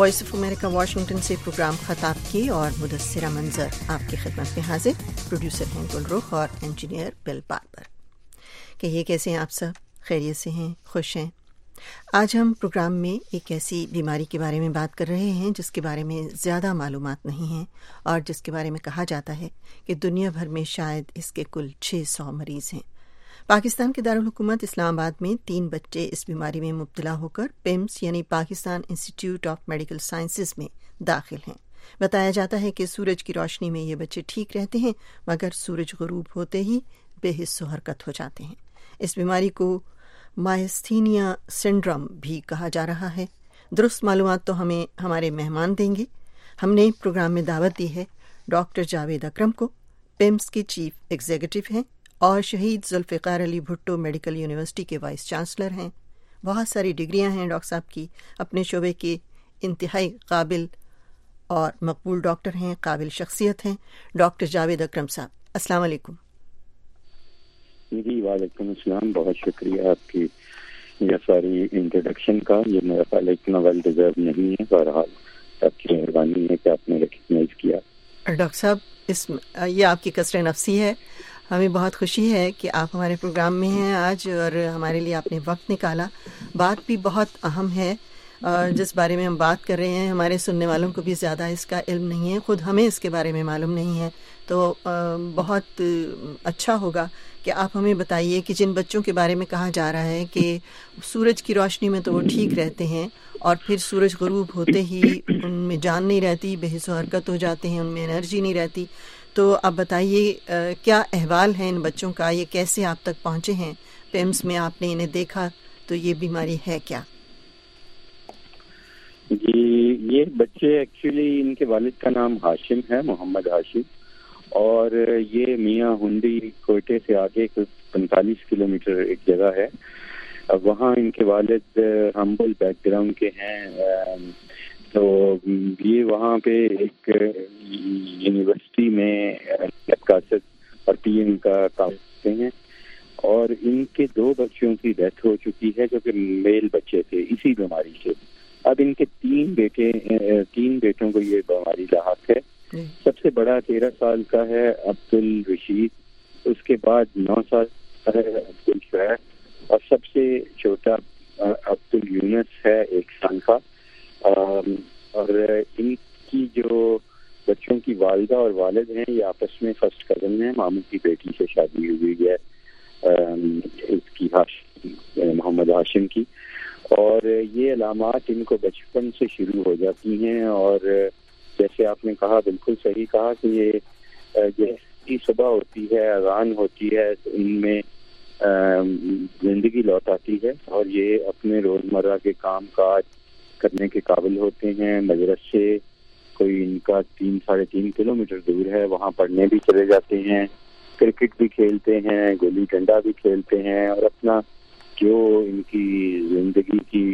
Voice of America Washington سے program خطاب کی اور مدثرہ منظر آپ کی خدمت میں حاضر. پروڈیوسر ہیں گل رخ اور انجینئر بل باربر. کہ یہ کیسے ہیں آپ سب؟ خیریت سے ہیں؟ خوش ہیں؟ آج ہم پروگرام میں ایک ایسی بیماری کے بارے میں بات کر رہے ہیں جس کے بارے میں زیادہ معلومات نہیں ہیں اور جس کے بارے میں کہا جاتا ہے کہ دنیا بھر میں شاید اس کے کل 600 مریض ہیں. پاکستان کے دارالحکومت اسلام آباد میں 3 بچے اس بیماری میں مبتلا ہو کر پیمس یعنی Pakistan institute of medical sciences میں داخل ہیں. بتایا جاتا ہے کہ سورج کی روشنی میں یہ بچے ٹھیک رہتے ہیں مگر سورج غروب ہوتے ہی بے حس و حرکت ہو جاتے ہیں. اس بیماری کو مائستھینیا سنڈروم بھی کہا جا رہا ہے. درست معلومات تو ہمیں ہمارے مہمان دیں گے. ہم نے پروگرام میں دعوت دی ہے ڈاکٹر جاوید اکرم کو، پیمس کے چیف ایگزیکٹو ہیں اور شہید ذوالفقار علی بھٹو میڈیکل یونیورسٹی کے وائس چانسلر ہیں. بہت ساری ڈگریاں ہیں ڈاکٹر صاحب کی. اپنے شعبے کے انتہائی قابل اور مقبول ڈاکٹر ہیں، قابل شخصیت ہیں. ڈاکٹر جاوید اکرم صاحب، السلام علیکم. جی وعلیکم السلام. بہت شکریہ آپ کی یہ ساری انٹروڈکشن کا. یہ میرا خیال اتنا ویل ڈیزرو نہیں ہے، بہرحال آپ کی مہربانی ہے کہ آپ نے ریکگنائز کیا. ڈاکٹر صاحب یہ آپ کی کثر نفسی ہے. ہمیں بہت خوشی ہے کہ آپ ہمارے پروگرام میں ہیں آج اور ہمارے لیے آپ نے وقت نکالا. بات بھی بہت اہم ہے اور جس بارے میں ہم بات کر رہے ہیں ہمارے سننے والوں کو بھی زیادہ اس کا علم نہیں ہے، خود ہمیں اس کے بارے میں معلوم نہیں ہے. تو بہت اچھا ہوگا کہ آپ ہمیں بتائیے کہ جن بچوں کے بارے میں کہا جا رہا ہے کہ سورج کی روشنی میں تو وہ ٹھیک رہتے ہیں اور پھر سورج غروب ہوتے ہی ان میں جان نہیں رہتی، بے حس و حرکت ہو جاتے ہیں، ان میں انرجی نہیں رہتی. تو آپ بتائیے کیا احوال ہے ان بچوں کا، یہ کیسے آپ تک پہنچے ہیں؟ پیمس میں آپ نے انہیں دیکھا تو یہ بیماری ہے کیا؟ جی یہ بچے ایکچولی ان کے والد کا نام ہاشم ہے، محمد ہاشم، اور یہ میاں ہنڈی کوئٹے سے آگے 45 کلومیٹر ایک جگہ ہے. وہاں ان کے والد ہمبل بیک گراؤنڈ کے ہیں. تو یہ وہاں پہ ایک یونیورسٹی میں نقاشت اور پی ایم کا کام کرتے ہیں، اور ان کے 2 بچوں کی ڈیتھ ہو چکی ہے جو کہ میل بچے تھے اسی بیماری سے. اب ان کے 3 بیٹوں کو یہ بیماری لاحق ہے. سب سے بڑا 13 سال کا ہے عبد الرشید، اس کے بعد 9 سال کا ہے عبد الشعیب، اور سب سے چھوٹا عبد الیونس ہے 1 سال کا. اور ان کی جو بچوں کی والدہ اور والد ہیں یہ آپس میں فرسٹ کزن ہیں. ماموں کی بیٹی سے شادی ہوئی ہے اس کی محمد ہاشم کی. اور یہ علامات ان کو بچپن سے شروع ہو جاتی ہیں، اور جیسے آپ نے کہا بالکل صحیح کہا کہ یہ جیسی صبح ہوتی ہے، اذان ہوتی ہے تو ان میں زندگی لوٹ آتی ہے اور یہ اپنے روزمرہ کے کام کاج کرنے کے قابل ہوتے ہیں. مدرسے کوئی ان کا 3-3.5 کلومیٹر دور ہے، وہاں پڑھنے بھی چلے جاتے ہیں، کرکٹ بھی کھیلتے ہیں، گلی ڈنڈا بھی کھیلتے ہیں، اور اپنا جو ان کی زندگی کی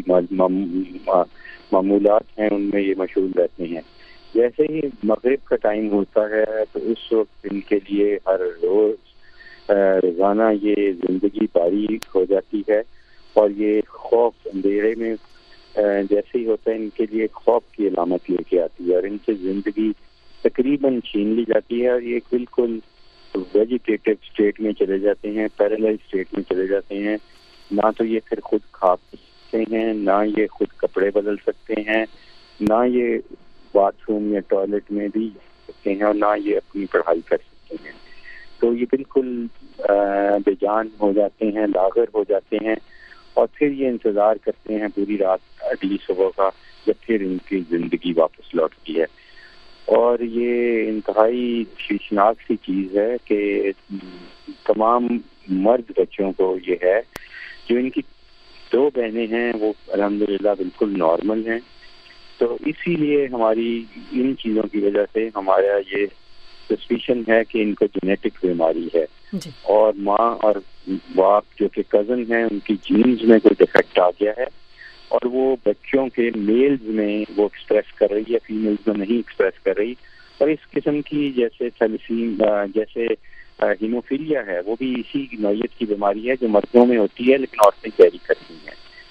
معمولات ہیں ان میں یہ مشغول رہتے ہیں. جیسے ہی مغرب کا ٹائم ہوتا ہے تو اس وقت ان کے لیے ہر روزانہ یہ زندگی باریک ہو جاتی ہے، اور یہ خوف اندھیرے میں جیسے ہی ہوتا ہے ان کے لیے خوف کی علامت لے کے آتی ہے، اور ان سے زندگی تقریباً چھین لی جاتی ہے، اور یہ بالکل ویجیٹیٹو اسٹیٹ میں چلے جاتے ہیں، پیرالائز اسٹیٹ میں چلے جاتے ہیں. نہ تو یہ پھر خود کھا سکتے ہیں، نہ یہ خود کپڑے بدل سکتے ہیں، نہ یہ باتھ روم یا ٹوائلٹ میں بھی سکتے ہیں، اور نہ یہ اپنی پڑھائی کر سکتے ہیں. تو یہ بالکل بے جان ہو جاتے ہیں، لاغر ہو جاتے ہیں، اور پھر یہ انتظار کرتے ہیں پوری رات اگلی صبح کا جب پھر ان کی زندگی واپس لوٹتی ہے. اور یہ انتہائی شیشناک سی چیز ہے کہ تمام مرد بچوں کو یہ ہے. جو ان کی 2 بہنیں ہیں وہ الحمدللہ بالکل نارمل ہیں. تو اسی لیے ہماری ان چیزوں کی وجہ سے ہمارا یہ سسپیشن ہے کہ ان کو جینیٹک بیماری ہے جی. اور ماں اور باپ جو کہ کزن ہیں ان کی جینز میں کوئی ڈیفیکٹ آ گیا ہے، اور وہ بچوں کے میلز میں وہ ایکسپریس کر رہی ہے، فیمیلز میں نہیں ایکسپریس کر رہی. اور اس قسم کی جیسے تھیلیسیم جیسے ہیموفیلیا ہے وہ بھی اسی نوعیت کی بیماری ہے جو مردوں میں ہوتی ہے لیکن عورتیں کیری کرتی ہیں.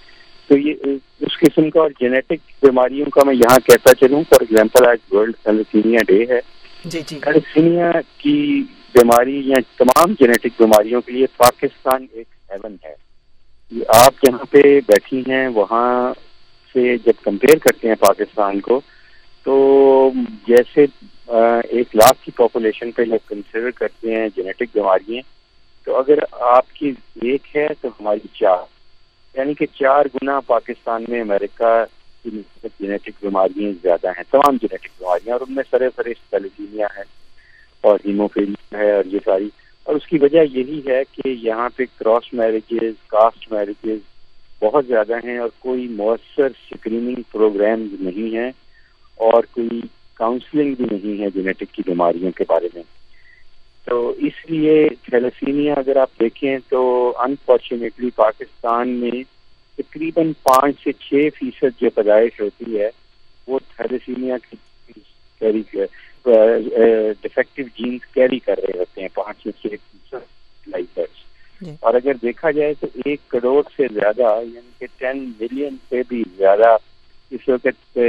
تو یہ اس قسم کا اور جینیٹک بیماریوں کا میں یہاں کہتا چلوں. فار ایگزامپل آج ورلڈ تھیلیسیمیا ڈے ہے. تھیلیسیمیا کی بیماری یا تمام جینیٹک بیماریوں کے لیے پاکستان ایک ہیون ہے. آپ جہاں پہ بیٹھی ہیں وہاں سے جب کمپیئر کرتے ہیں پاکستان کو, تو جیسے 1 لاکھ کی پاپولیشن پہ جب کنسیڈر کرتے ہیں جینیٹک بیماریاں, تو اگر آپ کی 1 ہے تو ہماری 4, یعنی کہ 4 گنا پاکستان میں امریکہ کی جینیٹک بیماریاں زیادہ ہیں, تمام جینیٹک بیماریاں, اور ان میں سر فہرست تھیلیسیمیا ہے اور ہیموفیلیا ہے اور یہ ساری. اور اس کی وجہ یہی ہے کہ یہاں پہ کراس میرجز, کاسٹ میرجز بہت زیادہ ہیں, اور کوئی مؤثر اسکریننگ پروگرامز نہیں ہیں, اور کوئی کاؤنسلنگ بھی نہیں ہے جینیٹک کی بیماریوں کے بارے میں. تو اس لیے تھیلیسیمیا اگر آپ دیکھیں تو انفارچونیٹلی پاکستان میں تقریباً 5 سے 6% جو پیدائش ہوتی ہے وہ تھیلیسیمیا کی کیری ڈیفیکٹو جینز کیری کر رہے ہوتے ہیں, 5 سے 6% لائفرز. اور اگر دیکھا جائے تو 1 کروڑ سے زیادہ, یعنی کہ 10 ملین سے بھی زیادہ اس وقت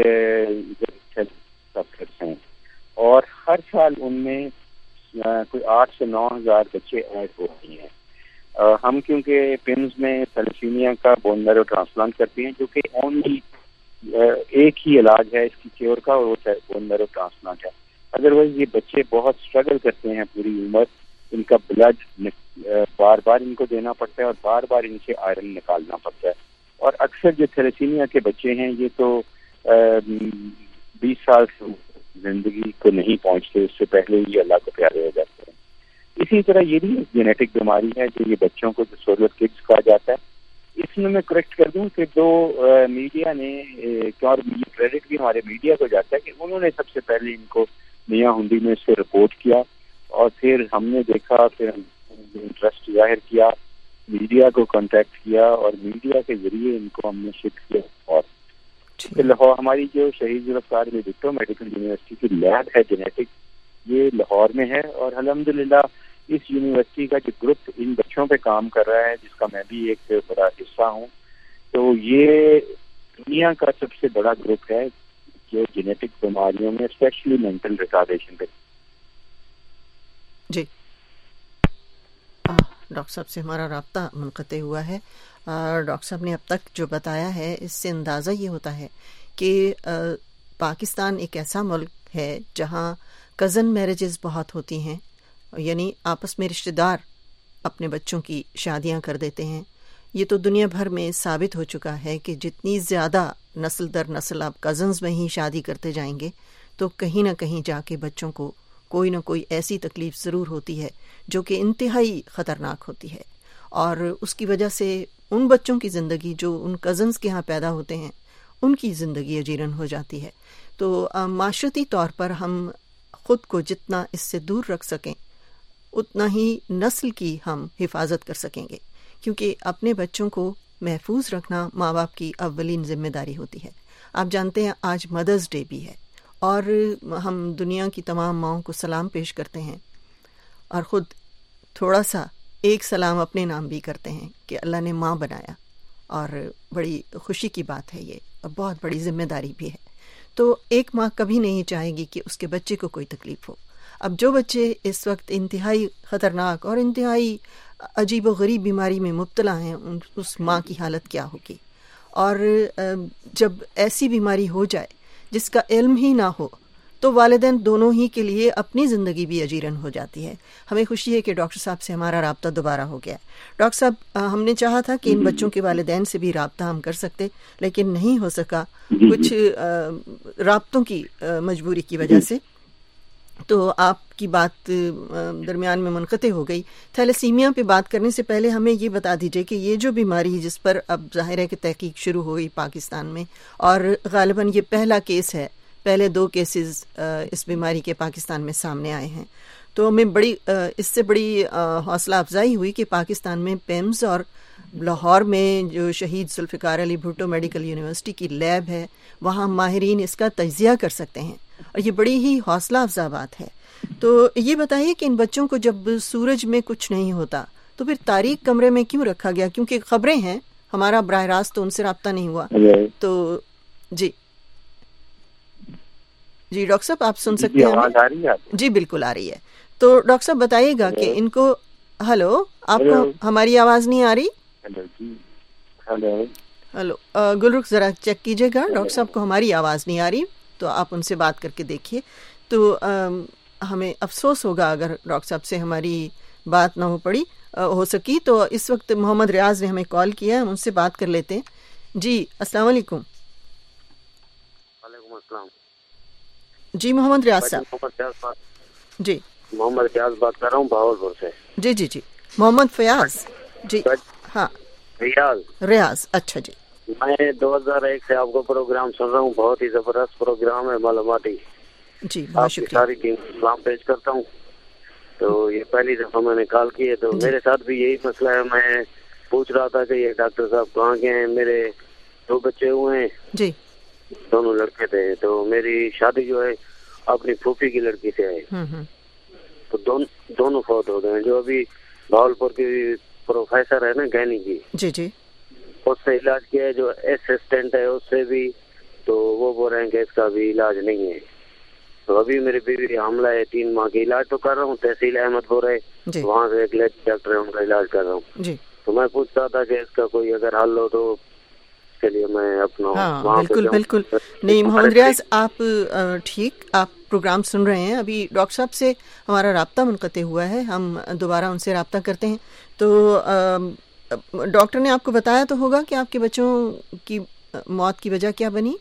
ہیں, اور ہر سال ان میں کوئی 8 سے 9 ہزار بچے ایڈ ہو رہے ہیں. ہم کیونکہ پیمز میں تھیلیسیمیا کا بون میرو ٹرانسپلانٹ کرتے ہیں, جو کہ اونلی ایک ہی علاج ہے اس کی کیور کا, اور وہ بون میرو ٹرانسپلانٹ ہے. ادروائز یہ بچے بہت اسٹرگل کرتے ہیں پوری عمر, ان کا بلڈ بار بار ان کو دینا پڑتا ہے, اور بار بار ان سے آئرن نکالنا پڑتا ہے. اور اکثر جو تھیلیسیمیا کے بچے ہیں یہ تو 20 سال سے زندگی کو نہیں پہنچتے, اس سے پہلے ہی اللہ کو پیارے ہو جاتے ہیں. اسی طرح یہ بھی ایک جینیٹک بیماری ہے جو یہ بچوں کو ڈسورڈر کڈز کہا جاتا ہے. اس میں کریکٹ کر دوں کہ جو میڈیا نے, اور یہ کریڈٹ بھی ہمارے میڈیا کو جاتا ہے کہ انہوں نے سب سے پہلے ان کو میاں ہنڈی میں سے رپورٹ کیا, اور پھر ہم نے دیکھا, پھر انٹرسٹ ظاہر کیا, میڈیا کو کانٹیکٹ کیا, اور میڈیا کے ذریعے ان کو ہم نے شفٹ کیا. اور لاہور ہماری جو شہید ذوالفقار میں بھٹو میڈیکل یونیورسٹی کی لیب ہے جینیٹک, یہ لاہور میں ہے, اور الحمدللہ اس یونیورسٹی کا جو گروپ ان بچوں پہ کام کر رہا ہے, جس کا میں بھی ایک بڑا حصہ ہوں, تو یہ دنیا کا سب سے بڑا گروپ ہے جو جینیٹک بیماریوں میں اسپیشلی مینٹل ریٹارڈیشن پہ. جی ڈاکٹر صاحب سے ہمارا رابطہ منقطع ہوا ہے. ڈاکٹر صاحب نے اب تک جو بتایا ہے اس سے اندازہ یہ ہوتا ہے کہ پاکستان ایک ایسا ملک ہے جہاں کزن میرجز بہت ہوتی ہیں, یعنی آپس میں رشتہ دار اپنے بچوں کی شادیاں کر دیتے ہیں. یہ تو دنیا بھر میں ثابت ہو چکا ہے کہ جتنی زیادہ نسل در نسل آپ کزنز میں ہی شادی کرتے جائیں گے تو کہیں نہ کہیں جا کے بچوں کو کوئی نہ کوئی ایسی تکلیف ضرور ہوتی ہے جو کہ انتہائی خطرناک ہوتی ہے, اور اس کی وجہ سے ان بچوں کی زندگی جو ان کزنز کے ہاں پیدا ہوتے ہیں ان کی زندگی اجیرن ہو جاتی ہے. تو معاشرتی طور پر ہم خود کو جتنا اس سے دور رکھ سکیں اتنا ہی نسل کی ہم حفاظت کر سکیں گے, کیونکہ اپنے بچوں کو محفوظ رکھنا ماں باپ کی اولین ذمہ داری ہوتی ہے. آپ جانتے ہیں آج مدرز ڈے بھی ہے, اور ہم دنیا کی تمام ماؤں کو سلام پیش کرتے ہیں, اور خود تھوڑا سا ایک سلام اپنے نام بھی کرتے ہیں کہ اللہ نے ماں بنایا, اور بڑی خوشی کی بات ہے یہ, اور بہت بڑی ذمہ داری بھی ہے. تو ایک ماں کبھی نہیں چاہے گی کہ اس کے بچے کو کوئی تکلیف ہو. اب جو بچے اس وقت انتہائی خطرناک اور انتہائی عجیب و غریب بیماری میں مبتلا ہیں, اس ماں کی حالت کیا ہوگی. اور جب ایسی بیماری ہو جائے جس کا علم ہی نہ ہو تو والدین دونوں ہی کے لیے اپنی زندگی بھی اجیرن ہو جاتی ہے. ہمیں خوشی ہے کہ ڈاکٹر صاحب سے ہمارا رابطہ دوبارہ ہو گیا. ڈاکٹر صاحب, ہم نے چاہا تھا کہ ان بچوں کے والدین سے بھی رابطہ ہم کر سکتے, لیکن نہیں ہو سکا کچھ رابطوں کی مجبوری کی وجہ سے. تو آپ کی بات درمیان میں منقطع ہو گئی. تھیلیسیمیا پہ بات کرنے سے پہلے ہمیں یہ بتا دیجئے کہ یہ جو بیماری جس پر اب ظاہر ہے کہ تحقیق شروع ہو گئی پاکستان میں, اور غالباً یہ پہلا کیس ہے, پہلے 2 کیسز اس بیماری کے پاکستان میں سامنے آئے ہیں, تو ہمیں اس سے بڑی حوصلہ افزائی ہوئی کہ پاکستان میں پیمز اور لاہور میں جو شہید ذوالفقار علی بھٹو میڈیکل یونیورسٹی کی لیب ہے وہاں ماہرین اس کا تجزیہ کر سکتے ہیں, اور یہ بڑی ہی حوصلہ افزا بات ہے. تو یہ بتائیے کہ ان بچوں کو جب سورج میں کچھ نہیں ہوتا تو پھر تاریک کمرے میں کیوں رکھا گیا؟ کیونکہ خبریں ہیں ہمارا براہ راست تو ان سے رابطہ نہیں ہوا. تو جی ڈاکٹر صاحب آپ سن سکتے ہیں؟ آواز آ رہی ہے؟ جی بالکل آ رہی ہے. تو ڈاکٹر صاحب بتائیے گا کہ ان کو ہلو آپ کو ہماری آواز نہیں آ رہی؟ ہلو گلرخ ذرا چیک کیجیے گا، ڈاکٹر صاحب کو ہماری آواز نہیں آ رہی تو آپ ان سے بات کر کے دیکھیے. تو ہمیں افسوس ہوگا اگر ڈاکٹر صاحب سے ہماری بات نہ ہو سکی. تو اس وقت محمد ریاض نے ہمیں کال کیا، ہم ان سے بات کر لیتے ہیں. جی السلام علیکم. وعلیکم السلام. جی محمد ریاض صاحب. جی محمد فیاض بات کر رہا ہوں بہاولپور سے. جی محمد فیاض. جی ہاں ریاض. اچھا جی. میں 2001 سے آپ کو پروگرام سن رہا ہوں، بہت ہی زبردست پروگرام ہے معلوماتی. جی بہت شکریہ. ساری ٹیم کو سلام پیش کرتا ہوں. تو یہ پہلی دفعہ میں نے کال کی ہے، تو میرے ساتھ بھی یہی مسئلہ ہے. میں پوچھ رہا تھا کہ یہ ڈاکٹر صاحب کہاں گئے ہیں. میرے 2 بچے ہوئے ہیں جی، دونوں لڑکے تھے. تو میری شادی جو ہے اپنی پھوپھی کی لڑکی سے ہے. تو دونوں فوت ہو گئے ہیں. جو ابھی بہاولپور کی پروفیسر ہے نا گینی کی، جی اس سے علاج کیا ہے. جو اسسٹنٹ ہے اس سے بھی، تو وہ بول رہے ہیں کہ اس کا بھی علاج نہیں ہے. تو ابھی میری بیوی حاملہ ہے، 3 ماہ کی. علاج تو کر رہا ہوں تحصیل احمد پور ہے، وہاں سے ایک لیڈی ڈاکٹر ہے، ان کا علاج کر رہا ہوں. تو میں پوچھتا تھا کہ اس کا کوئی اگر حل ہو تو اس کے لیے میں اپنا بالکل. نہیں محمد ریاض آپ ٹھیک، آپ پروگرام سن رہے ہیں. ابھی ڈاکٹر صاحب سے ہمارا رابطہ منقطع ہوا ہے، ہم دوبارہ ان سے رابطہ کرتے ہیں. تو ڈاکٹر نے آپ کو بتایا تو ہوگا کہ آپ کے بچوں کی موت کی وجہ کیا بنی؟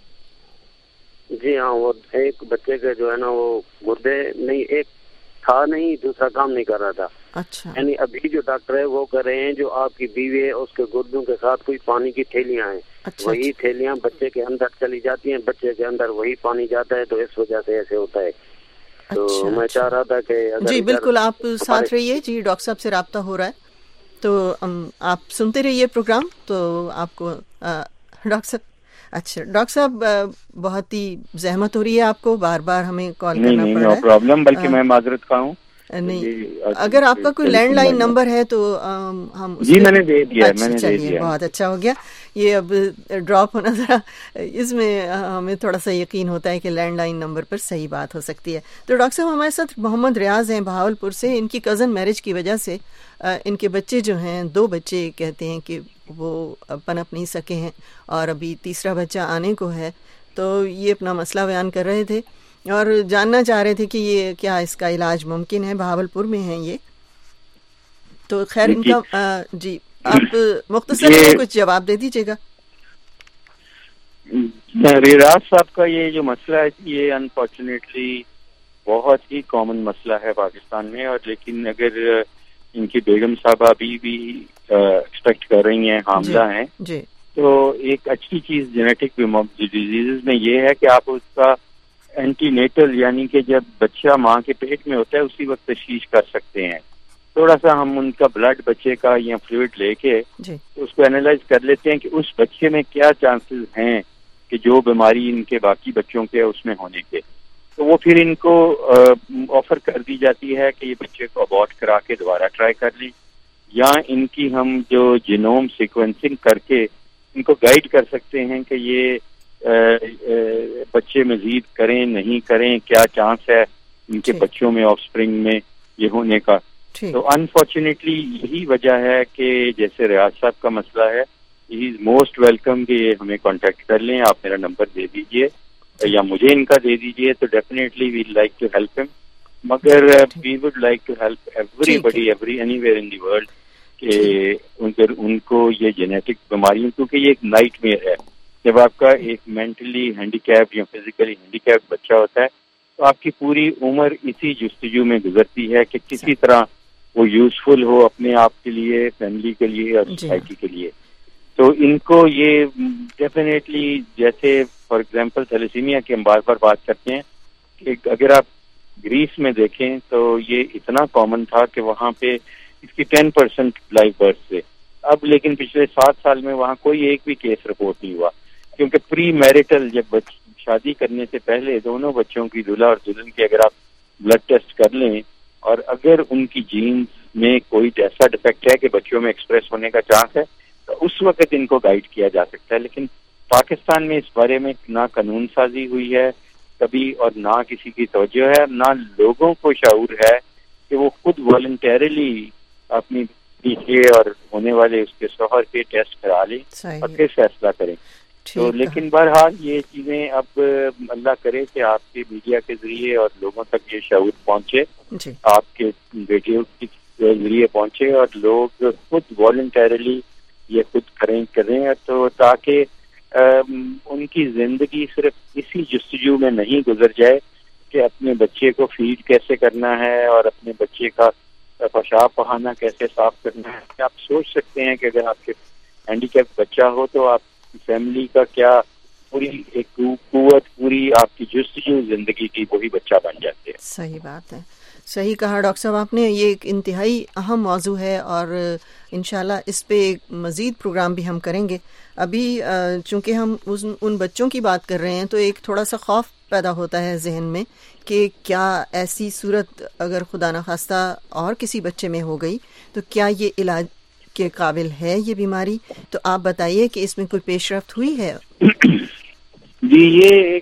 جی ہاں، وہ ایک بچے کے جو ہے نا وہ گردے نہیں، ایک تھا نہیں، دوسرا کام نہیں کر رہا تھا. اچھا. یعنی ابھی جو ڈاکٹر ہے وہ کر رہے ہیں جو آپ کی بیوی ہے اس کے گردوں کے ساتھ کوئی پانی کی تھیلیاں ہیں. وہی تھیلیاں بچے کے اندر چلی جاتی ہیں، بچے کے اندر وہی پانی جاتا ہے. تو اس وجہ سے ایسے ہوتا ہے. تو میں چاہ رہا تھا کہ جی بالکل آپ ساتھ رہیے. جی ڈاکٹر صاحب سے رابطہ ہو رہا ہے تو آپ سنتے رہیے پروگرام. تو آپ کو ڈاکٹر صاحب، اچھا ڈاکٹر صاحب بہت ہی زحمت ہو رہی ہے آپ کو، بار بار ہمیں کال کرنا پڑ رہا ہے. پرابلم، بلکہ میں معذرت کا ہوں. نہیں، اگر آپ کا کوئی لینڈ لائن نمبر ہے تو ہم جی میں نے دے دیا. چلیے بہت اچھا ہو گیا. یہ اب ڈراپ ہونا ذرا اس میں ہمیں تھوڑا سا یقین ہوتا ہے کہ لینڈ لائن نمبر پر صحیح بات ہو سکتی ہے. تو ڈاکٹر صاحب ہمارے ساتھ محمد ریاض ہیں بہاولپور سے. ان کی کزن میرج کی وجہ سے ان کے بچے جو ہیں 2 بچے کہتے ہیں کہ وہ پنپ نہیں سکے ہیں اور ابھی تیسرا بچہ آنے کو ہے. تو یہ اپنا مسئلہ بیان کر رہے تھے اور جاننا چاہ رہے تھے کہ یہ کیا اس کا علاج ممکن ہے. بہاولپور میں ہیں یہ. تو خیر ان کا جی آپ مختصر میں کچھ جواب دے دیجیے گا. ریاض صاحب کا یہ جو مسئلہ ہے یہ انفارچونیٹلی بہت ہی کامن مسئلہ ہے پاکستان میں. اور لیکن اگر ان کی بیگم صاحبہ ابھی بھی ایکسپیکٹ کر رہی ہیں، حاملہ ہیں، تو ایک اچھی چیز جینیٹک ڈیزیز میں یہ ہے کہ آپ اس کا اینٹی نیٹل یعنی کہ جب بچہ ماں کے پیٹ میں ہوتا ہے اسی وقت تشخیص کر سکتے ہیں. تھوڑا سا ہم ان کا بلڈ بچے کا یا فلوئڈ لے کے اس کو اینالائز کر لیتے ہیں کہ اس بچے میں کیا چانسز ہیں کہ جو بیماری ان کے باقی بچوں کے اس میں ہونے کے. تو وہ پھر ان کو آفر کر دی جاتی ہے کہ یہ بچے کو ابورٹ کرا کے دوبارہ ٹرائی کر لیں، یا ان کی ہم جو جینوم سیکوینسنگ کر کے ان کو گائیڈ کر سکتے ہیں کہ یہ بچے مزید کریں نہیں کریں، کیا چانس ہے ان کے بچوں میں آف اسپرنگ میں یہ ہونے کا. تو انفارچونیٹلی یہی وجہ ہے کہ جیسے ریاض صاحب کا مسئلہ ہے، ہی از موسٹ ویلکم کہ یہ ہمیں کانٹیکٹ کر لیں. آپ میرا نمبر دے دیجئے یا مجھے ان کا دے دیجئے، تو definitely we like to help ہم. مگر we would like to help everybody anywhere in the world کہ ان کو یہ جینیٹک بیماریوں، کیونکہ یہ ایک نائٹ میئر ہے. جب آپ کا ایک مینٹلی ہینڈی کیپ یا فزیکلی ہینڈی کیپ بچہ ہوتا ہے تو آپ کی پوری عمر اسی جستجو میں گزرتی ہے کہ کسی طرح وہ یوزفل ہو اپنے آپ کے لیے، فیملی کے لیے اور سوسائٹی کے لیے. تو ان کو یہ ڈیفینیٹلی، جیسے فار ایگزامپل تھیلیسیمیا کی ہم بار بار بات کرتے ہیں کہ اگر آپ گریس میں دیکھیں تو یہ اتنا کامن تھا کہ وہاں پہ اس کی 10% لائف برتھ سے. اب لیکن پچھلے 7 سال میں وہاں کوئی ایک بھی کیس رپورٹ نہیں ہوا، کیونکہ پری میرٹل جب شادی کرنے سے پہلے دونوں بچوں کی دلہا اور دلہن کی اگر آپ بلڈ ٹیسٹ کر لیں اور اگر ان کی جینز میں کوئی ایسا ڈیفیکٹ ہے کہ بچوں میں ایکسپریس ہونے کا چانس ہے اس وقت ان کو گائیڈ کیا جا سکتا ہے. لیکن پاکستان میں اس بارے میں نہ قانون سازی ہوئی ہے کبھی اور نہ کسی کی توجہ ہے, نہ لوگوں کو شعور ہے کہ وہ خود والنٹیرلی اپنی بیوی اور ہونے والے اس کے شوہر کے ٹیسٹ کرا لیں اور پھر فیصلہ کریں. تو لیکن بہرحال یہ چیزیں اب اللہ کرے کہ آپ کے میڈیا کے ذریعے اور لوگوں تک یہ شعور پہنچے, آپ کے ویڈیو کے ذریعے پہنچے اور لوگ خود والنٹیرلی یہ خود کریں تو تاکہ ان کی زندگی صرف اسی جستجو میں نہیں گزر جائے کہ اپنے بچے کو فیڈ کیسے کرنا ہے اور اپنے بچے کا پیشاب پخانہ کیسے صاف کرنا ہے. آپ سوچ سکتے ہیں کہ اگر آپ کے ہینڈی کیپ بچہ ہو تو آپ کی فیملی کا کیا پوری ایک قوت, پوری آپ کی جستجو زندگی کی وہی بچہ بن جاتے ہیں. صحیح بات ہے, صحیح کہا ڈاکٹر صاحب آپ نے. یہ ایک انتہائی اہم موضوع ہے اور انشاءاللہ اس پہ مزید پروگرام بھی ہم کریں گے. ابھی چونکہ ہم ان بچوں کی بات کر رہے ہیں تو ایک تھوڑا سا خوف پیدا ہوتا ہے ذہن میں کہ کیا ایسی صورت اگر خدا نخواستہ اور کسی بچے میں ہو گئی تو کیا یہ علاج کے قابل ہے یہ بیماری؟ تو آپ بتائیے کہ اس میں کوئی پیش رفت ہوئی ہے؟ جی, یہ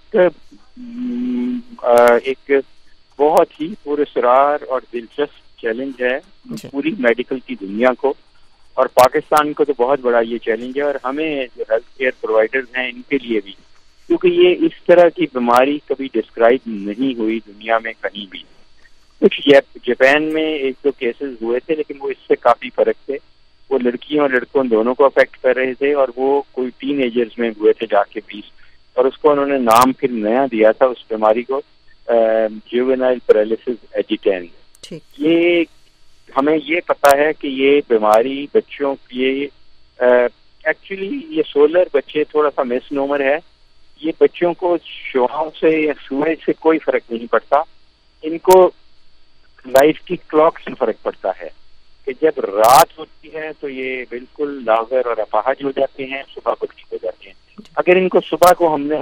ایک بہت ہی پراسرار اور دلچسپ چیلنج ہے پوری میڈیکل کی دنیا کو, اور پاکستان کو تو بہت بڑا یہ چیلنج ہے, اور ہمیں جو ہیلتھ کیئر پرووائڈرز ہیں ان کے لیے بھی, کیونکہ یہ اس طرح کی بیماری کبھی ڈسکرائب نہیں ہوئی دنیا میں کہیں بھی. کچھ جاپان میں ایک دو کیسز ہوئے تھے لیکن وہ اس سے کافی فرق تھے. وہ لڑکیوں اور لڑکوں دونوں کو افیکٹ کر رہے تھے اور وہ کوئی ٹین ایجرز میں ہوئے تھے جا کے 20, اور اس کو انہوں نے نام پھر نیا دیا تھا اس بیماری کو جوینائل پیرالسس ایجیٹینس. یہ ہمیں یہ پتا ہے کہ یہ بیماری بچوں کی ایکچولی یہ سولر بچے تھوڑا سا مس نومر ہے. یہ بچوں کو شعاؤں سے یا سورج سے کوئی فرق نہیں پڑتا, ان کو لائف کی کلاک سے فرق پڑتا ہے کہ جب رات ہوتی ہے تو یہ بالکل لاغر اور اپاہج ہو جاتے ہیں, صبح کو ٹھیک ہو جاتے ہیں. اگر ان کو صبح کو ہم نے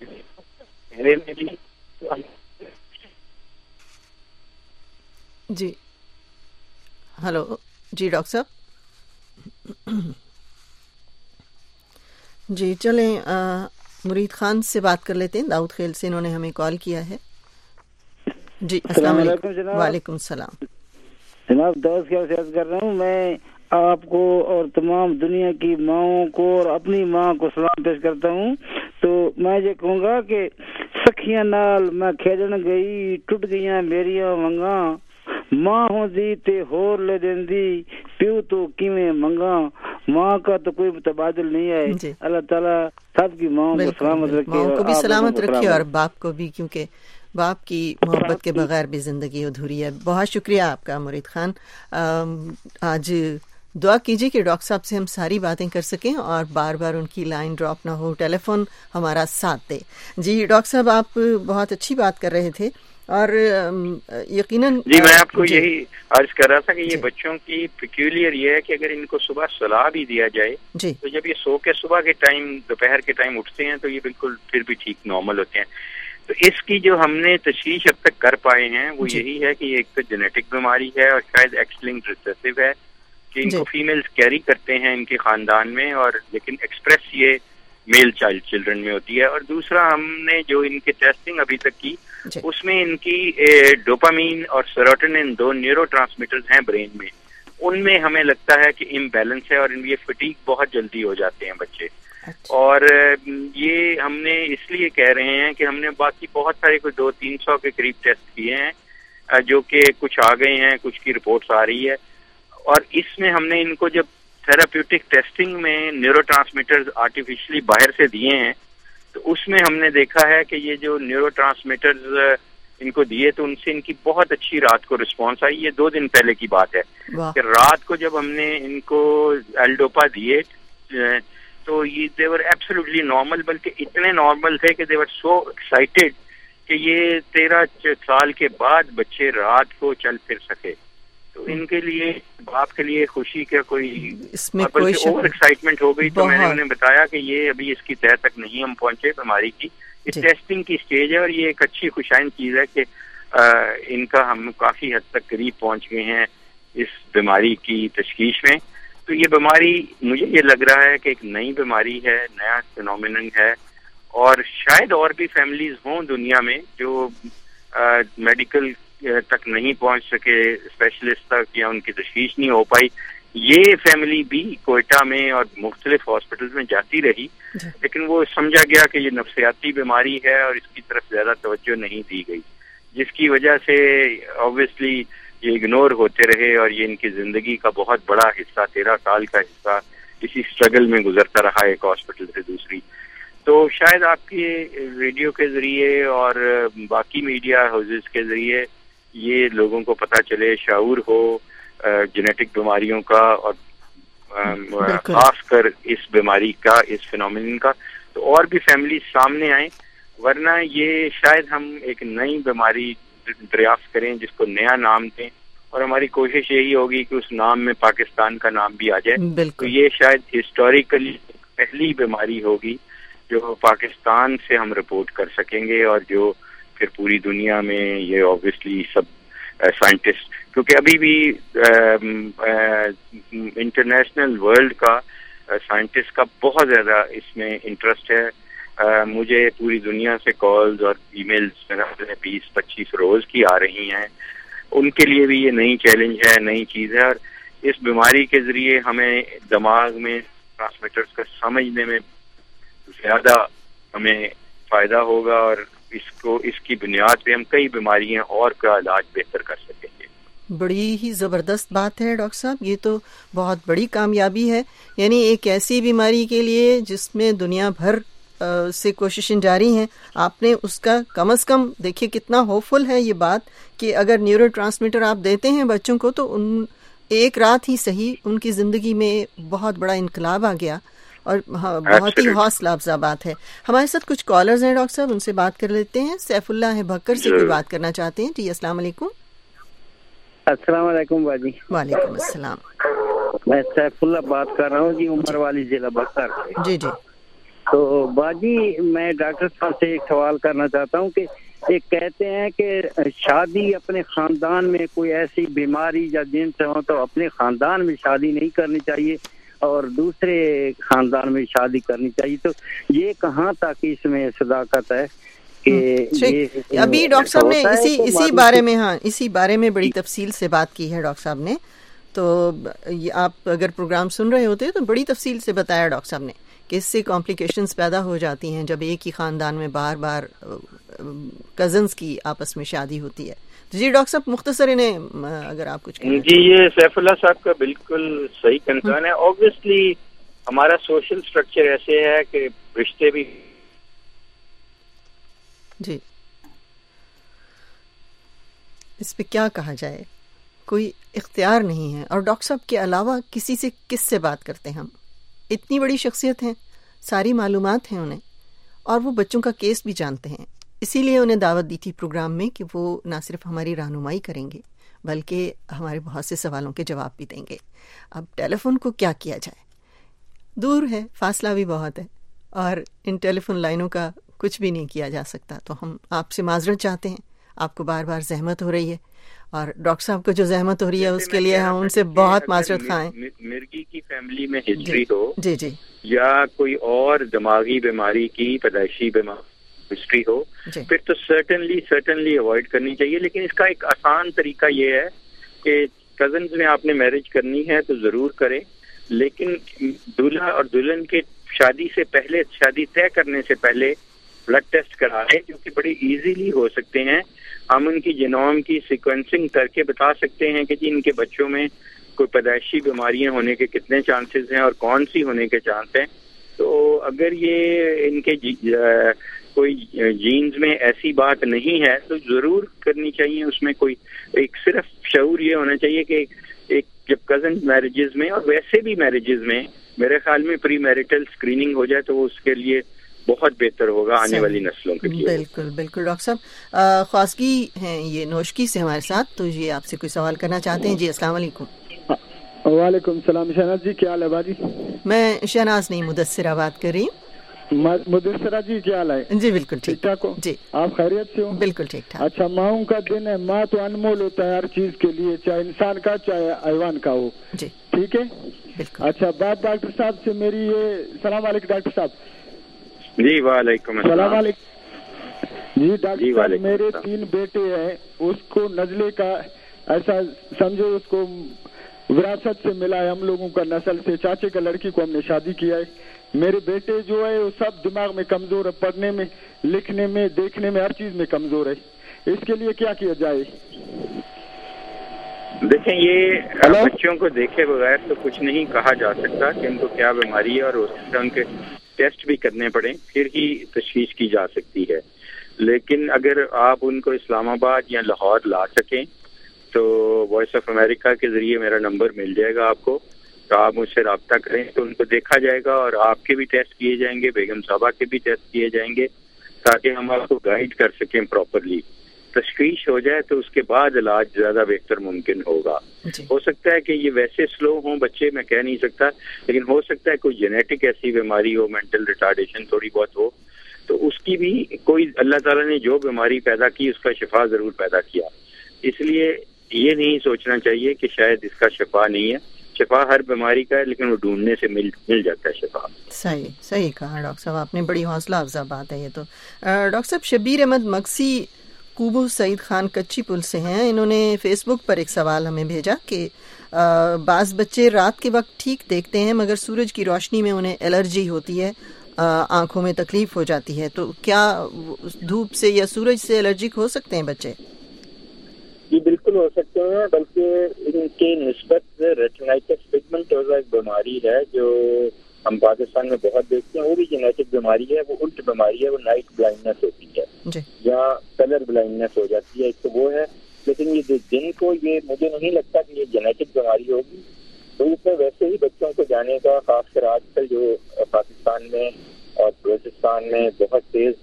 جی ہلو جی ڈاکٹر صاحب جی چلیں مرید خان سے بات کر لیتے ہیں. داؤد خیل سے انہوں نے ہمیں کال کیا ہے. جی السلام علیکم جناب. وعلیکم السلام جناب. داؤد خیل سے عرض کر رہا ہوں. میں آپ کو اور تمام دنیا کی ماؤں کو اور اپنی ماں کو سلام پیش کرتا ہوں. تو میں یہ کہوں گا کہ سکھیاں نال میں کھیلن گئی ٹوٹ گئیاں میریاں ونگاں, ماں ہوں دی تے ہور لے دیندی پیو تو کیویں منگاں, ماں کا تو کوئی متبادل نہیں ہے. اللہ تعالیٰ سب کی ماں کو سلامت رکھے, ماں کو بھی سلامت رکھے اور باپ کو بھی, کیونکہ باپ کی محبت کے بغیر بھی زندگی ادھوری ہے. بہت شکریہ آپ کا مرید خان. آج دعا کیجیے کہ ڈاکٹر صاحب سے ہم ساری باتیں کر سکیں اور بار بار ان کی لائن ڈراپ نہ ہو, ٹیلی فون ہمارا ساتھ دے. جی ڈاکٹر صاحب آپ بہت اچھی بات کر رہے تھے اور یقیناً جی میں آپ کو یہی عرض کر رہا تھا کہ یہ بچوں کی پیکیولر یہ ہے کہ اگر ان کو صبح سلا بھی دیا جائے تو جب یہ سو کے صبح کے ٹائم دوپہر کے ٹائم اٹھتے ہیں تو یہ بالکل پھر بھی ٹھیک نارمل ہوتے ہیں. تو اس کی جو ہم نے تشخیص اب تک کر پائے ہیں وہ یہی ہے کہ یہ ایک تو جینیٹک بیماری ہے اور شاید ایکس لنکڈ ریسیسو ہے کہ ان کو فیمیلز کیری کرتے ہیں ان کے خاندان میں, اور لیکن ایکسپریس یہ میل چائلڈ چلڈرن میں ہوتی ہے. اور دوسرا ہم نے جو ان کی ٹیسٹنگ ابھی تک کی اس میں ان کی ڈوپامین اور سیروٹونن دو نیورو ٹرانسمیٹرز ہیں برین میں, ان میں ہمیں لگتا ہے کہ امبیلنس ہے اور ان یہ فٹیگ بہت جلدی ہو جاتے ہیں بچے. اور یہ ہم نے اس لیے کہہ رہے ہیں کہ ہم نے باقی بہت سارے کوئی 200-300 کے قریب ٹیسٹ کیے ہیں جو کہ کچھ آ گئے ہیں, کچھ کی رپورٹس آ رہی ہے, اور اس میں ہم نے ان کو جب تھراپیوٹک ٹیسٹنگ میں نیورو ٹرانسمیٹرز آرٹیفیشلی باہر سے دیے ہیں تو اس میں ہم نے دیکھا ہے کہ یہ جو نیورو ٹرانسمیٹرز ان کو دیے تو ان سے ان کی بہت اچھی رات کو رسپانس آئی. یہ 2 دن پہلے کی بات ہے کہ رات کو جب ہم نے ان کو ایلڈوپا دیے تو یہ they were absolutely normal, بلکہ اتنے نارمل تھے کہ they were so excited کہ یہ 13 سال کے بعد بچے رات کو چل پھر سکے. تو ان کے لیے باپ کے لیے خوشی کا کوئی اوور ایکسائٹمنٹ ہو گئی. تو میں نے انہیں بتایا کہ یہ ابھی اس کی تہہ تک نہیں ہم پہنچے بیماری کی, اس ٹیسٹنگ کی سٹیج ہے, اور یہ ایک اچھی خوشائن چیز ہے کہ ان کا ہم کافی حد تک قریب پہنچ گئے ہیں اس بیماری کی تشخیص میں. تو یہ بیماری مجھے یہ لگ رہا ہے کہ ایک نئی بیماری ہے، نیا فینومینن ہے، اور شاید اور بھی فیملیز ہوں دنیا میں جو میڈیکل تک نہیں پہنچ سکے، اسپیشلسٹ تک، یا ان کی تشخیص نہیں ہو پائی. یہ فیملی بھی کوئٹہ میں اور مختلف ہاسپٹلز میں جاتی رہی، لیکن وہ سمجھا گیا کہ یہ نفسیاتی بیماری ہے اور اس کی طرف زیادہ توجہ نہیں دی گئی، جس کی وجہ سے آبویسلی یہ اگنور ہوتے رہے، اور یہ ان کی زندگی کا بہت بڑا حصہ، 13 سال کا حصہ اسی اسٹرگل میں گزرتا رہا ایک ہاسپٹل سے دوسری. تو شاید آپ کے ریڈیو کے ذریعے اور باقی میڈیا ہاؤسز کے ذریعے یہ لوگوں کو پتہ چلے، شعور ہو جینیٹک بیماریوں کا، اور خاص کر اس بیماری کا، اس فینومینن کا، تو اور بھی فیملی سامنے آئیں. ورنہ یہ شاید ہم ایک نئی بیماری دریافت کریں جس کو نیا نام دیں، اور ہماری کوشش یہی ہوگی کہ اس نام میں پاکستان کا نام بھی آ جائے. تو یہ شاید ہسٹوریکلی پہلی بیماری ہوگی جو پاکستان سے ہم رپورٹ کر سکیں گے، اور جو پھر پوری دنیا میں یہ آبویسلی سب سائنٹسٹ، کیونکہ ابھی بھی انٹرنیشنل ورلڈ کا سائنٹسٹ کا بہت زیادہ اس میں انٹرسٹ ہے. مجھے پوری دنیا سے کالز اور ای میلز 20-25 روز کی آ رہی ہیں. ان کے لیے بھی یہ نئی چیلنج ہے، نئی چیز ہے، اور اس بیماری کے ذریعے ہمیں دماغ میں ٹرانسمیٹرز کا سمجھنے میں زیادہ ہمیں فائدہ ہوگا، اور اس کی بنیاد پہ ہم کئی بیماریاں اور کا علاج بہتر کر سکیں گے. بڑی ہی زبردست بات ہے ڈاکٹر صاحب، یہ تو بہت بڑی کامیابی ہے. یعنی ایک ایسی بیماری کے لیے جس میں دنیا بھر سے کوششیں جاری ہیں، آپ نے اس کا کم از کم، دیکھیے کتنا ہوپفل ہے یہ بات کہ اگر نیورو ٹرانسمیٹر آپ دیتے ہیں بچوں کو تو ان ایک رات ہی صحیح ان کی زندگی میں بہت بڑا انقلاب آ گیا، اور بہت ہی حوصلہ افزا بات ہے. ہمارے ساتھ کچھ کالرز ہیں ڈاکٹر صاحب، ان سے بات کر لیتے ہیں. سیف اللہ ہے بھکر سے کوئی بات کرنا چاہتے ہیں. جی السلام علیکم. السلام علیکم باجی. وعلیکم السلام. میں سیف اللہ بات کر رہا ہوں جی، عمر والی ضلع بھکر سے. جی جی. تو باجی میں ڈاکٹر صاحب سے ایک سوال کرنا چاہتا ہوں کہ ایک کہتے ہیں کہ شادی اپنے خاندان میں کوئی ایسی بیماری یا جن سے ہو تو اپنے خاندان میں شادی نہیں کرنی چاہیے اور دوسرے خاندان میں شادی کرنی چاہیے، تو یہ کہاں تک اس میں صداقت ہے؟ کہ ابھی ڈاکٹر صاحب نے اسی بارے میں اسی بارے میں بڑی تفصیل سے بات کی ہے ڈاکٹر صاحب نے. تو آپ اگر پروگرام سن رہے ہوتے تو بڑی تفصیل سے بتایا ڈاکٹر صاحب نے کہ اس سے کمپلیکیشنز پیدا ہو جاتی ہیں جب ایک ہی خاندان میں بار بار کزنز کی آپس میں شادی ہوتی ہے. جی ڈاکٹر صاحب مختصر انہیں اگر آپ کچھ کہیں. جی یہ سیف اللہ صاحب کا بالکل صحیح کنسرن ہے. اوبویسلی ہمارا سوشل سٹرکچر ایسے ہے کہ رشتے بھی جی اس پہ کیا کہا جائے، کوئی اختیار نہیں ہے. اور ڈاکٹر صاحب کے علاوہ کسی سے کس سے بات کرتے ہیں ہم؟ اتنی بڑی شخصیت ہیں، ساری معلومات ہیں انہیں، اور وہ بچوں کا کیس بھی جانتے ہیں. اسی لیے انہیں دعوت دی تھی پروگرام میں کہ وہ نہ صرف ہماری رہنمائی کریں گے بلکہ ہمارے بہت سے سوالوں کے جواب بھی دیں گے. اب ٹیلی فون کو کیا کیا جائے، دور ہے، فاصلہ بھی بہت ہے، اور ان ٹیلی فون لائنوں کا کچھ بھی نہیں کیا جا سکتا. تو ہم آپ سے معذرت چاہتے ہیں، آپ کو بار بار زحمت ہو رہی ہے، اور ڈاکٹر صاحب کو جو زحمت ہو رہی ہے اس کے لیے ہم ان سے بہت معذرت خواہ ہیں. مرگی کی فیملی میں ہسٹری ہو جی جی یا کوئی اور دماغی بیماری کی پیدائشی ہسٹری ہو پھر تو سرٹنلی اوائڈ کرنی چاہیے. لیکن اس کا ایک آسان طریقہ یہ ہے کہ کزنز میں آپ نے میرج کرنی ہے تو ضرور کریں، لیکن دولہا اور دلہن کے شادی سے پہلے، شادی طے کرنے سے پہلے بلڈ ٹیسٹ کرا لیں، جو کہ بڑی ایزیلی ہو سکتے ہیں. ہم ان کی جینوم کی سیکوینسنگ کر کے بتا سکتے ہیں کہ جی ان کے بچوں میں کوئی پیدائشی بیماریاں ہونے کے کتنے چانسز ہیں اور کون سی ہونے کے چانس ہیں. تو اگر یہ ان کے کوئی جینز میں ایسی بات نہیں ہے تو ضرور کرنی چاہیے. اس میں کوئی ایک صرف شعور یہ ہونا چاہیے کہ ایک جب کزن میرجز میں اور ویسے بھی میرجز میں میرے خیال میں پری میرٹل اسکریننگ ہو جائے تو وہ اس کے لیے بہت بہتر ہوگا آنے والی نسلوں کے لیے. بالکل بالکل. ڈاکٹر صاحب خواستگی ہیں یہ نوشکی سے ہمارے ساتھ، تو یہ آپ سے کوئی سوال کرنا چاہتے ہیں. جی السلام علیکم. وعلیکم السلام. شہناز جی کیا حال ہے باجی؟ میں شہناز نہیں، مدثرہ بات کر رہی ہوں. मुदस्सिरा जी क्या हाल है? जी बिल्कुल ठीक ठाक हो जी, आप? खैरियत से हो? बिल्कुल ठीक ठाक। अच्छा, माँओं का दिन है, माँ तो अनमोल होता है हर चीज के लिए, चाहे इंसान का चाहे हैवान का हो। जी ठीक है, बिल्कुल। अच्छा, बात डॉक्टर साहब से मेरी ये, सलाम वालेकुम डॉक्टर साहब। जी वालेकुम सलाम अस्सलाम। वालेकुम जी डॉक्टर साहब, मेरे 3 बेटे हैं, उसको नजले का ऐसा समझो, उसको विरासत से मिला है, हम लोगों का नस्ल से, चाचे का लड़की को हमने शादी किया है। मेरे बेटे जो है वो सब दिमाग में कमजोर है, पढ़ने में, लिखने में, देखने में, हर चीज में कमजोर है। इसके लिए क्या किया जाए? देखें, ये बच्चों को देखे बगैर तो कुछ नहीं कहा जा सकता कि उनको क्या बीमारी है, और हो सकता है उनके टेस्ट भी करने पड़े, फिर ही तशखीस की जा सकती है। लेकिन अगर आप उनको इस्लामाबाद या लाहौर ला सकें तो वॉइस ऑफ अमेरिका के जरिए मेरा नंबर मिल जाएगा आपको, तो आप मुझसे रब्ता करें तो उनको देखा जाएगा, और आपके भी टेस्ट किए जाएंगे, बेगम साहबा के भी टेस्ट किए जाएंगे, ताकि हम आपको गाइड कर सकें प्रॉपरली। तशखीस हो जाए तो उसके बाद इलाज ज्यादा बेहतर मुमकिन होगा। हो सकता है कि ये वैसे स्लो हों बच्चे, मैं कह नहीं सकता, लेकिन हो सकता है कोई जेनेटिक ऐसी बीमारी हो, मेंटल रिटार्डेशन थोड़ी बहुत हो, तो उसकी भी कोई, अल्लाह ताला ने जो बीमारी पैदा की उसका शिफा जरूर पैदा किया। इसलिए ये नहीं सोचना चाहिए कि शायद इसका शिफा नहीं है, शिफा हर बीमारी का है, लेकिन वो ढूंढने से मिल जाता है शिफा। सही सही कहा डॉक्टर साहब आपने, बड़ी हौसला अफजा बात है ये तो। डॉक्टर साहब, शबीर अहमद मक्सी कूबू सईद खान कच्ची पुल से हैं, इन्होंने फेसबुक पर एक सवाल हमें भेजा कि बाज़ बच्चे रात के वक्त ठीक देखते हैं मगर सूरज की रोशनी में उन्हें एलर्जी होती है, आंखों में तकलीफ हो जाती है, तो क्या धूप से या सूरज से एलर्जिक हो सकते हैं बच्चे? जी बिल्कुल हो सकते हैं, बल्कि इनके निस्बत रेटिनाइटिस पिगमेंटोसा एक बीमारी है जो हम पाकिस्तान में बहुत देखते हैं, वो भी जेनेटिक बीमारी है, वो उल्ट बीमारी है, वो नाइट ब्लाइंडनेस होती है या कलर ब्लाइंडनेस हो जाती है, एक तो वो है। लेकिन ये दिन को, ये मुझे नहीं लगता कि ये जेनेटिक बीमारी होगी। तो इसमें वैसे ही बच्चों को जाने का, खासकर आजकल जो पाकिस्तान में और बलूचिस्तान में बहुत तेज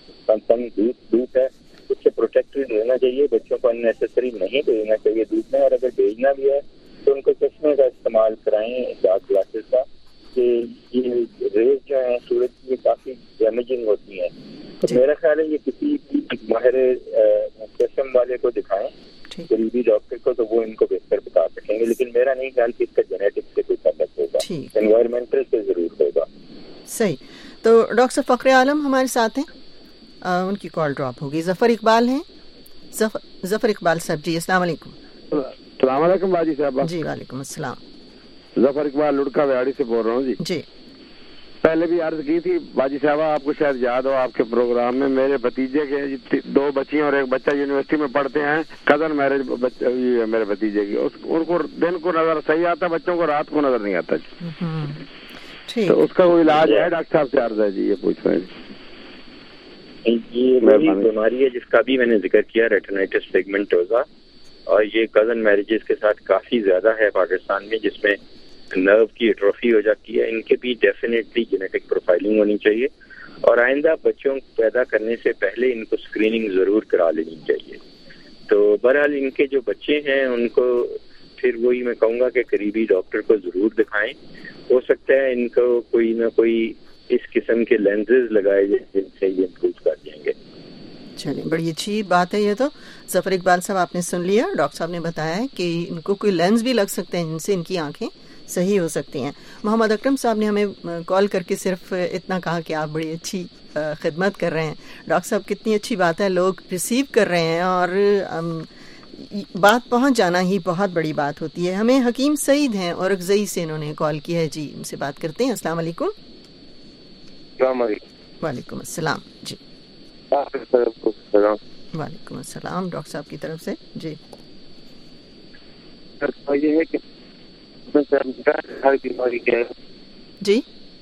धूप है, उससे प्रोटेक्टेड रहना चाहिए, बच्चों को अननेसेसरी नहीं भेजना चाहिए धूप में, और अगर भेजना भी है तो उनको चश्मे का इस्तेमाल कराएं, डार्क ग्लासेस का, कि ये रेज जो है सूरज की काफी डैमेजिंग होती हैं। तो मेरा ख्याल है ये किसी भी माहिर चश्म वाले को दिखाएं, करीबी डॉक्टर को, तो वो इनको बेहतर बता सकेंगे। लेकिन मेरा नहीं ख्याल कि इसका जेनेटिक से कोई ताल्लुक होगा, एनवायरमेंटल से जरूर होगा। सही। तो डॉक्टर फखरे आलम हमारे साथ हैं, उनकी कॉल ड्रॉप होगी। जफर इकबाल हैं, जफर इकबाल साहब जी, अस्सलाम वालेकुम। अस्सलाम वालेकुम बाजी साहब। जी वालेकुम अस्सलाम। जफर इकबाल लुड़का व्याड़ी से बोल रहा हूँ जी। पहले भी अर्ज की थी बाजी साहबा, आपको शायद याद हो, आपके प्रोग्राम में मेरे भतीजे के 2 बच्चियां और 1 बच्चा यूनिवर्सिटी में पढ़ते हैं, कजन मैरिज मेरे भतीजे की, उनको दिन को नजर सही आता, बच्चों को रात को नजर नहीं आता। तो उसका कोई इलाज है? डॉक्टर साहब से अर्ज है जी, ये पूछ रहे हैं। ये वही बीमारी है जिसका भी मैंने जिक्र किया, रेटिनाइटिस पिगमेंटोसा, और ये कजन मैरिजेस के साथ काफी ज्यादा है पाकिस्तान में, जिसमें नर्व की एट्रोफी हो जाती है। इनके भी डेफिनेटली जेनेटिक प्रोफाइलिंग होनी चाहिए, और आइंदा बच्चों पैदा करने से पहले इनको स्क्रीनिंग जरूर करा लेनी चाहिए। तो बहरहाल इनके जो बच्चे हैं उनको फिर वही मैं कहूँगा कि करीबी डॉक्टर को जरूर दिखाएं। हो सकता है इनको कोई ना कोई इस किस्म के लेंसेज लगाए जाए जिनसे ये इम्प्रूव कर जाएंगे। चलिए, बड़ी अच्छी बात है ये तो। जफर इकबाल साहब आपने सुन लिया, डॉक्टर साहब ने बताया है कि इनको कोई लेंस भी लग सकते हैं जिनसे इनकी आंखें सही हो सकती हैं। मोहम्मद अकरम साहब ने हमें कॉल करके सिर्फ इतना कहा कि आप बड़ी अच्छी खिदमत कर रहे हैं। डॉक्टर साहब, कितनी अच्छी बात है, लोग रिसीव कर रहे हैं, और बात पहुंच जाना ही बहुत बड़ी बात होती है। हमें हकीम सईद हैं और अगजई से इन्होंने कॉल किया है जी, उनसे बात करते हैं। अस्सलाम वालेकुम। वालेकुम अस्सलाम जी। वालेकुम अस्सलाम डॉक्टर साहब की तरफ से जी। ये है कि जी,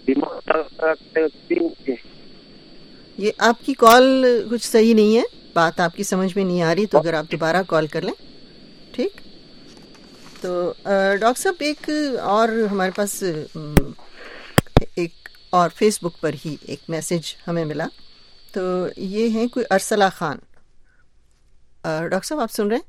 ये आपकी कॉल कुछ सही नहीं है, बात आपकी समझ में नहीं आ रही, तो अगर आप दोबारा कॉल कर लें। ठीक, तो डॉक्टर साहब, एक और हमारे पास एक और फेसबुक पर ही एक मैसेज हमें मिला, तो ये है कोई अरसला खान। डॉक्टर साहब आप सुन रहे हैं?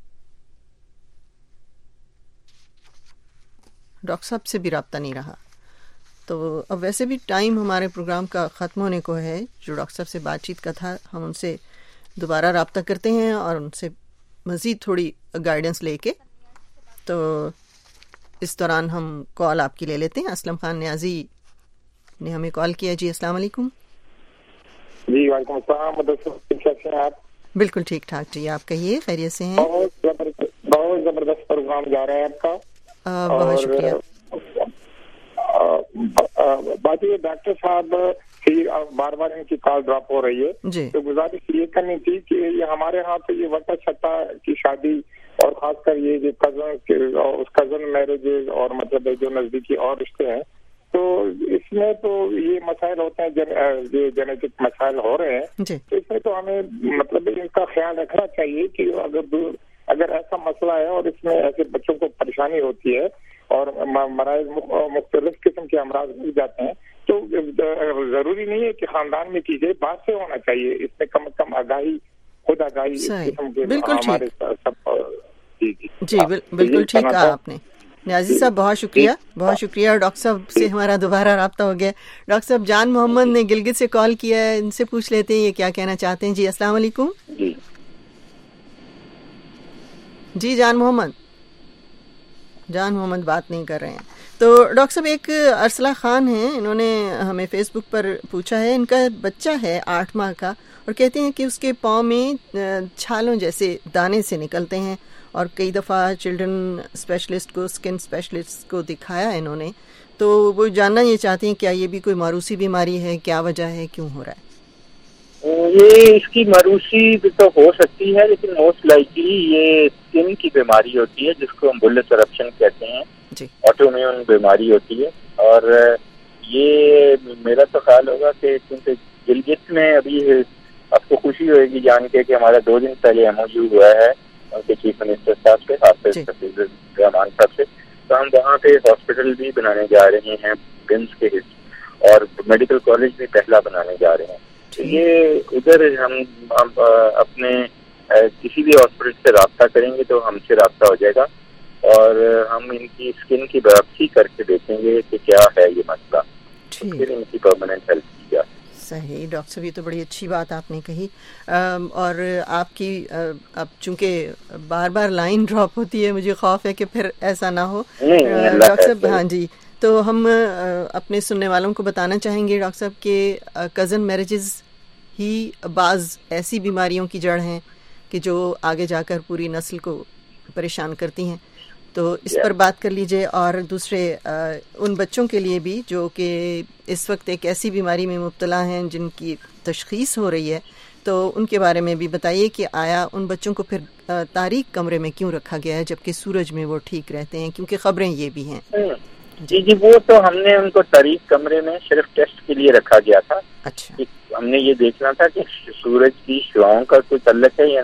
डॉक्टर साहब से भी रब्ता नहीं रहा। تو اب ویسے بھی ٹائم ہمارے پروگرام کا ختم ہونے کو ہے. جو ڈاکٹر صاحب سے بات چیت کا تھا ہم ان سے دوبارہ رابطہ کرتے ہیں اور ان سے مزید تھوڑی گائیڈنس لے کے. تو اس دوران ہم کال آپ کی لے لیتے ہیں. اسلم خان نیازی نے ہمیں کال کیا. جی السلام علیکم. جی وعلیکم السلام. کیسے ہیں آپ؟ بالکل ٹھیک ٹھاک. جی آپ کہیے خیریت سے ہیں؟ بہت زبردست پروگرام جا رہا ہے آپ کا. بہت شکریہ. بات یہ ڈاکٹر صاحب کی بار بار ان کی کال ڈراپ ہو رہی ہے تو گزارش یہ کرنی تھی کہ یہ ہمارے ہاں تو یہ وٹا چھٹا کی شادی اور خاص کر یہ جو کزن میرجز اور مطلب جو نزدیکی اور رشتے ہیں تو اس میں تو یہ مسائل ہوتے ہیں جو جینیٹک مسائل ہو رہے ہیں تو اس میں تو ہمیں مطلب ان کا خیال رکھنا چاہیے کہ اگر ایسا مسئلہ ہے اور اس میں ایسے بچوں کو پریشانی ہوتی ہے اور مرائض مختلف قسم کے امراض مل جاتے ہیں تو ضروری نہیں ہے کہ خاندان میں کی جائے. بات سے ہونا چاہیے اس میں کم از کم آگاہی خود آگاہی قسم کے ہمارے سب. جی بالکل ٹھیک کہا آپ نے نیازی صاحب. بہت شکریہ بہت شکریہ. ڈاکٹر صاحب سے ہمارا دوبارہ رابطہ ہو گیا. ڈاکٹر صاحب جان محمد نے گلگت سے کال کیا ہے, ان سے پوچھ لیتے ہیں یہ کیا کہنا چاہتے ہیں. جی السلام علیکم. جی جان محمد بات نہیں کر رہے ہیں. تو ڈاکٹر صاحب ایک ارسلہ خان ہیں, انہوں نے ہمیں فیس بک پر پوچھا ہے. ان کا بچہ ہے 8 ماہ کا اور کہتے ہیں کہ اس کے پاؤں میں چھالوں جیسے دانے سے نکلتے ہیں اور کئی دفعہ چلڈرن اسپیشلسٹ کو اسکن اسپیشلسٹ کو دکھایا انہوں نے. تو وہ جاننا یہ چاہتے ہیں کیا یہ بھی کوئی موروثی بیماری ہے, کیا وجہ ہے, کیوں ہو رہا ہے؟ یہ اس کی موروثی تو ہو سکتی ہے لیکن موسٹ لائکلی یہ اسکن کی بیماری ہوتی ہے جس کو ہم بلس ارپشن کہتے ہیں. آٹو امیون بیماری ہوتی ہے. اور یہ میرا تو خیال ہوگا کہ کیونکہ گلگت میں ابھی آپ کو خوشی ہوئے گی جان کے کہ ہمارا 2 دن پہلے MOU ہوا ہے ان کے چیف منسٹر صاحب سے, حافظ حفیظ الرحمان صاحب سے. تو ہم وہاں پہ ہاسپٹل بھی بنانے جا رہے ہیں بمس کے اور میڈیکل کالج بھی پہلا بنانے جا رہے ہیں. یہ ادھر ہم اپنے کسی بھی ہاسپٹل سے رابطہ کریں گے تو ہم سے رابطہ ہو جائے گا اور ہم ان کی اسکن کی بایوپسی کر کے دیکھیں گے کہ کیا ہے یہ مسئلہ, پھر ان کی پرماننٹ ہیلپ کی جائے. صحیح ڈاکٹر صاحب, یہ تو بڑی اچھی بات آپ نے کہی. اور آپ کی اب چونکہ بار بار لائن ڈراپ ہوتی ہے, مجھے خوف ہے کہ پھر ایسا نہ ہو ڈاکٹر صاحب. ہاں جی, تو ہم اپنے سننے والوں کو بتانا چاہیں گے ڈاکٹر صاحب کہ کزن میرجز ہی بعض ایسی بیماریوں کی جڑ ہیں کہ جو آگے جا کر پوری نسل کو پریشان کرتی ہیں. تو اس پر بات کر لیجئے. اور دوسرے ان بچوں کے لیے بھی جو کہ اس وقت ایک ایسی بیماری میں مبتلا ہیں جن کی تشخیص ہو رہی ہے, تو ان کے بارے میں بھی بتائیے کہ آیا ان بچوں کو پھر تاریک کمرے میں کیوں رکھا گیا ہے جبکہ سورج میں وہ ٹھیک رہتے ہیں, کیونکہ خبریں یہ بھی ہیں. جی وہ تو ہم نے ان کو تاریک کمرے میں صرف ٹیسٹ کے لیے رکھا گیا تھا. اچھا. ہم نے یہ دیکھنا تھا کہ سورج کی شعاؤں کا کوئی تعلق ہے یا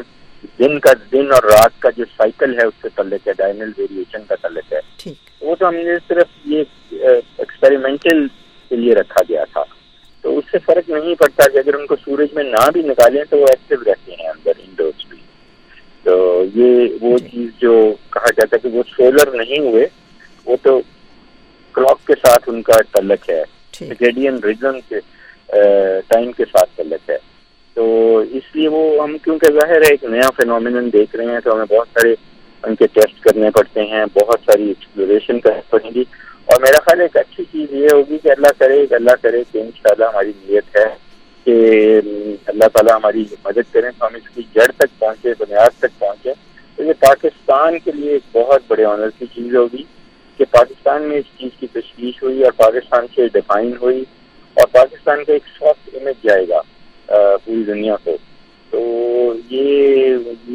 دن اور رات کا جو سائیکل ہے اس سے تعلق ہے, ڈائنل ویریشن کا تعلق ہے. وہ تو ہم نے صرف یہ ایکسپیریمنٹل کے لیے رکھا گیا تھا. تو اس سے فرق نہیں پڑتا کہ اگر ان کو سورج میں نہ بھی نکالیں تو وہ ایکٹیو رہتے ہیں اندر انڈورس بھی. تو یہ وہ چیز جو کہا جاتا ہے کہ وہ سولر نہیں ہوئے, وہ تو کلاک کے ساتھ ان کا تعلق ہے, سرکیڈین ریدم کے ٹائم کے ساتھ تعلق ہے. تو اس لیے وہ ہم کیونکہ ظاہر ہے ایک نیا فینومینن دیکھ رہے ہیں تو ہمیں بہت سارے ان کے ٹیسٹ کرنے پڑتے ہیں, بہت ساری ایکسپلوریشن کرنی پڑیں گی. اور میرا خیال ایک اچھی چیز یہ ہوگی کہ اللہ کرے کہ انشاءاللہ ہماری نیت ہے کہ اللہ تعالیٰ ہماری مدد کریں تو ہم اس کی جڑ تک پہنچے, بنیاد تک پہنچے. تو یہ پاکستان کے لیے ایک بہت بڑے آنر کی چیز ہوگی کہ پاکستان میں اس چیز کی تشخیص ہوئی اور پاکستان سے ڈیفائن ہوئی اور پاکستان کا ایک سافٹ امیج جائے گا پوری دنیا کو. تو یہ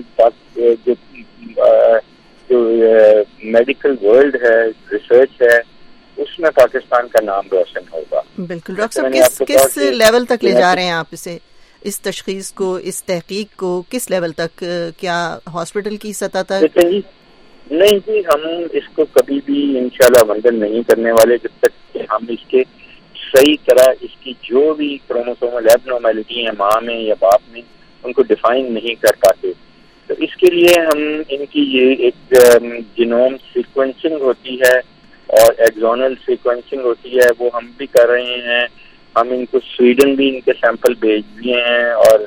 جو میڈیکل ورلڈ ہے, ریسرچ ہے, اس میں پاکستان کا نام روشن ہوگا. بالکل. ڈاکٹر صاحب کس لیول تک لے جا رہے ہیں آپ اسے, اس تشخیص کو, اس تحقیق کو کس لیول تک, کیا ہاسپٹل کی سطح تک؟ نہیں جی, ہم اس کو کبھی بھی انشاءاللہ بندن نہیں کرنے والے جب تک کہ ہم اس کے صحیح طرح اس کی جو بھی کروموسومل ایبنارمیلٹی ہے ماں میں یا باپ میں ان کو ڈیفائن نہیں کر پاتے. تو اس کے لیے ہم ان کی یہ ایک جینوم سیکوینسنگ ہوتی ہے اور ایگزونل سیکوینسنگ ہوتی ہے وہ ہم بھی کر رہے ہیں. ہم ان کو سویڈن بھی ان کے سیمپل بھیج دیے ہیں اور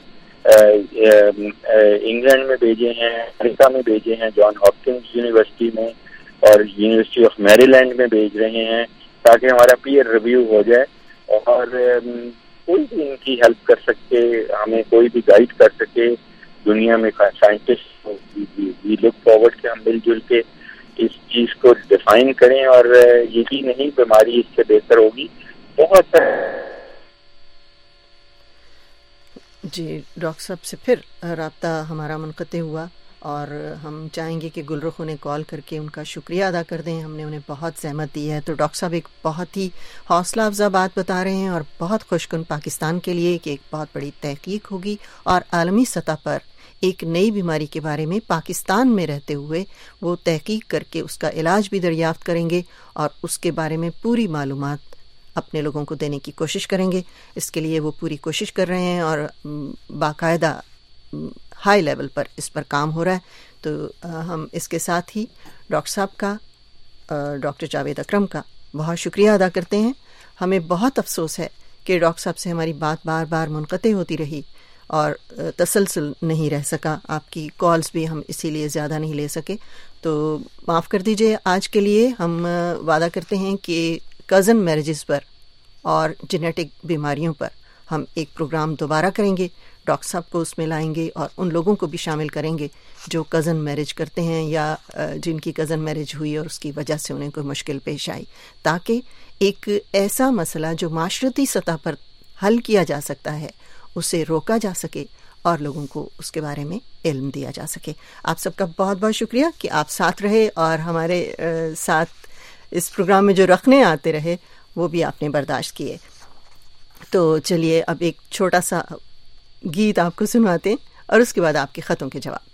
انگلینڈ میں بھیجے ہیں, امریکہ میں بھیجے ہیں, جان ہاپکنز یونیورسٹی میں اور یونیورسٹی آف میری لینڈ میں بھیج رہے ہیں تاکہ ہمارا پیئر ریویو ہو جائے اور کوئی بھی ان کی ہیلپ کر سکے, ہمیں کوئی بھی گائیڈ کر سکے دنیا میں سائنٹسٹ. وی لک فارورڈ کہ ہم مل جل کے اس چیز کو ڈیفائن کریں اور یہی نہیں بیماری اس سے بہتر ہوگی. بہت جی ڈاکٹر صاحب سے پھر رابطہ ہمارا منقطع ہوا اور ہم چاہیں گے کہ گل رخ انہیں کال کر کے ان کا شکریہ ادا کر دیں. ہم نے انہیں بہت زحمت دی ہے. تو ڈاکٹر صاحب ایک بہت ہی حوصلہ افزا بات بتا رہے ہیں اور بہت خوش کن پاکستان کے لیے کہ ایک بہت بڑی تحقیق ہوگی اور عالمی سطح پر ایک نئی بیماری کے بارے میں پاکستان میں رہتے ہوئے وہ تحقیق کر کے اس کا علاج بھی دریافت کریں گے اور اس کے بارے میں پوری معلومات اپنے لوگوں کو دینے کی کوشش کریں گے. اس کے لیے وہ پوری کوشش کر رہے ہیں اور باقاعدہ ہائی لیول پر اس پر کام ہو رہا ہے. تو ہم اس کے ساتھ ہی ڈاکٹر صاحب کا, ڈاکٹر جاوید اکرم کا بہت شکریہ ادا کرتے ہیں. ہمیں بہت افسوس ہے کہ ڈاکٹر صاحب سے ہماری بات بار بار منقطع ہوتی رہی اور تسلسل نہیں رہ سکا. آپ کی کالز بھی ہم اسی لیے زیادہ نہیں لے سکے, تو معاف کر دیجئے. آج کے لیے ہم وعدہ کرتے ہیں کہ کزن میرجز پر اور جینیٹک بیماریوں پر ہم ایک پروگرام دوبارہ کریں گے. ڈاکٹر صاحب کو اس میں لائیں گے اور ان لوگوں کو بھی شامل کریں گے جو کزن میرج کرتے ہیں یا جن کی کزن میرج ہوئی اور اس کی وجہ سے انہیں کوئی مشکل پیش آئی, تاکہ ایک ایسا مسئلہ جو معاشرتی سطح پر حل کیا جا سکتا ہے اسے روکا جا سکے اور لوگوں کو اس کے بارے میں علم دیا جا سکے. آپ سب کا بہت بہت شکریہ کہ آپ ساتھ رہے اور ہمارے ساتھ اس پروگرام میں جو رکھنے آتے رہے وہ بھی آپ نے برداشت کیے. تو چلیے اب ایک چھوٹا سا گیت آپ کو سنواتے ہیں اور اس کے بعد آپ کے خطوں کے جواب.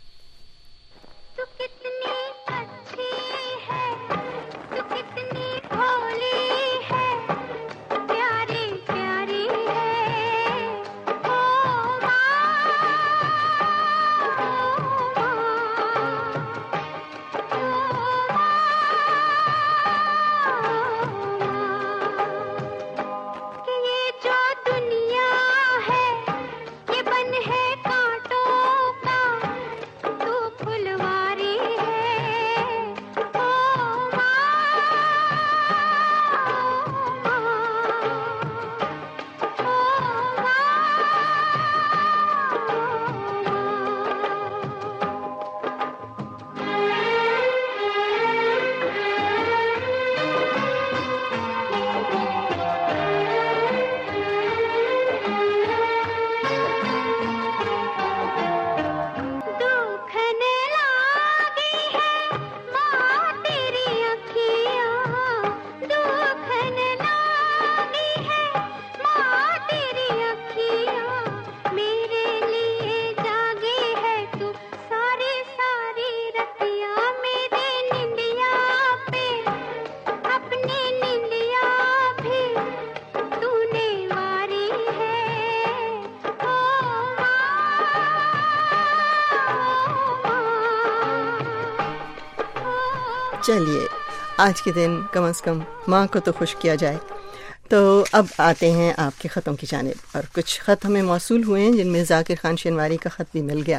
چلیے آج کے دن کم از کم ماں کو تو خوش کیا جائے. تو اب آتے ہیں آپ کے خطوں کی جانب, اور کچھ خط ہمیں موصول ہوئے ہیں جن میں ذاکر خان شنواری کا خط بھی مل گیا,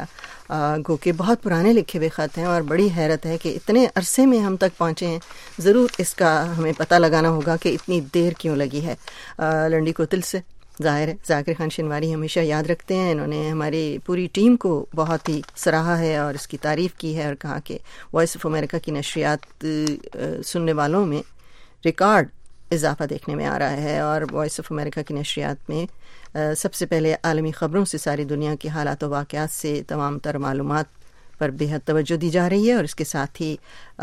گو کہ بہت پرانے لکھے ہوئے خط ہیں اور بڑی حیرت ہے کہ اتنے عرصے میں ہم تک پہنچے ہیں. ضرور اس کا ہمیں پتہ لگانا ہوگا کہ اتنی دیر کیوں لگی ہے. لنڈی کوتل سے ظاہر ہے ذاکر خان شنواری ہمیشہ یاد رکھتے ہیں. انہوں نے ہماری پوری ٹیم کو بہت ہی سراہا ہے اور اس کی تعریف کی ہے اور کہا کہ وائس آف امریکہ کی نشریات سننے والوں میں ریکارڈ اضافہ دیکھنے میں آ رہا ہے, اور وائس آف امریکہ کی نشریات میں سب سے پہلے عالمی خبروں سے ساری دنیا کے حالات و واقعات سے تمام تر معلومات پر بے حد توجہ دی جا رہی ہے, اور اس کے ساتھ ہی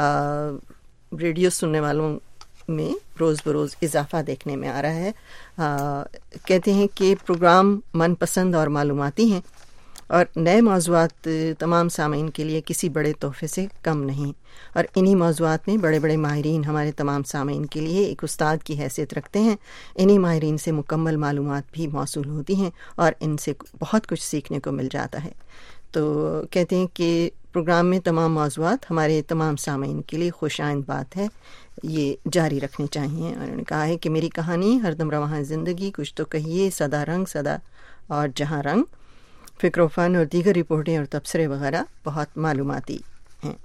ریڈیو سننے والوں میں روز بروز اضافہ دیکھنے میں آ رہا ہے. کہتے ہیں کہ پروگرام من پسند اور معلوماتی ہیں اور نئے موضوعات تمام سامعین کے لیے کسی بڑے تحفے سے کم نہیں, اور انہی موضوعات میں بڑے بڑے ماہرین ہمارے تمام سامعین کے لیے ایک استاد کی حیثیت رکھتے ہیں. انہی ماہرین سے مکمل معلومات بھی موصول ہوتی ہیں اور ان سے بہت کچھ سیکھنے کو مل جاتا ہے. تو کہتے ہیں کہ پروگرام میں تمام موضوعات ہمارے تمام سامعین کے لیے خوش آئند بات ہے، یہ جاری رکھنی چاہیے. اور انہوں نے کہا ہے کہ میری کہانی ہر دم رواں زندگی، کچھ تو کہیے، سدا رنگ سدا اور جہاں رنگ، فکر و فن اور دیگر رپورٹیں اور تبصرے وغیرہ بہت معلوماتی ہیں.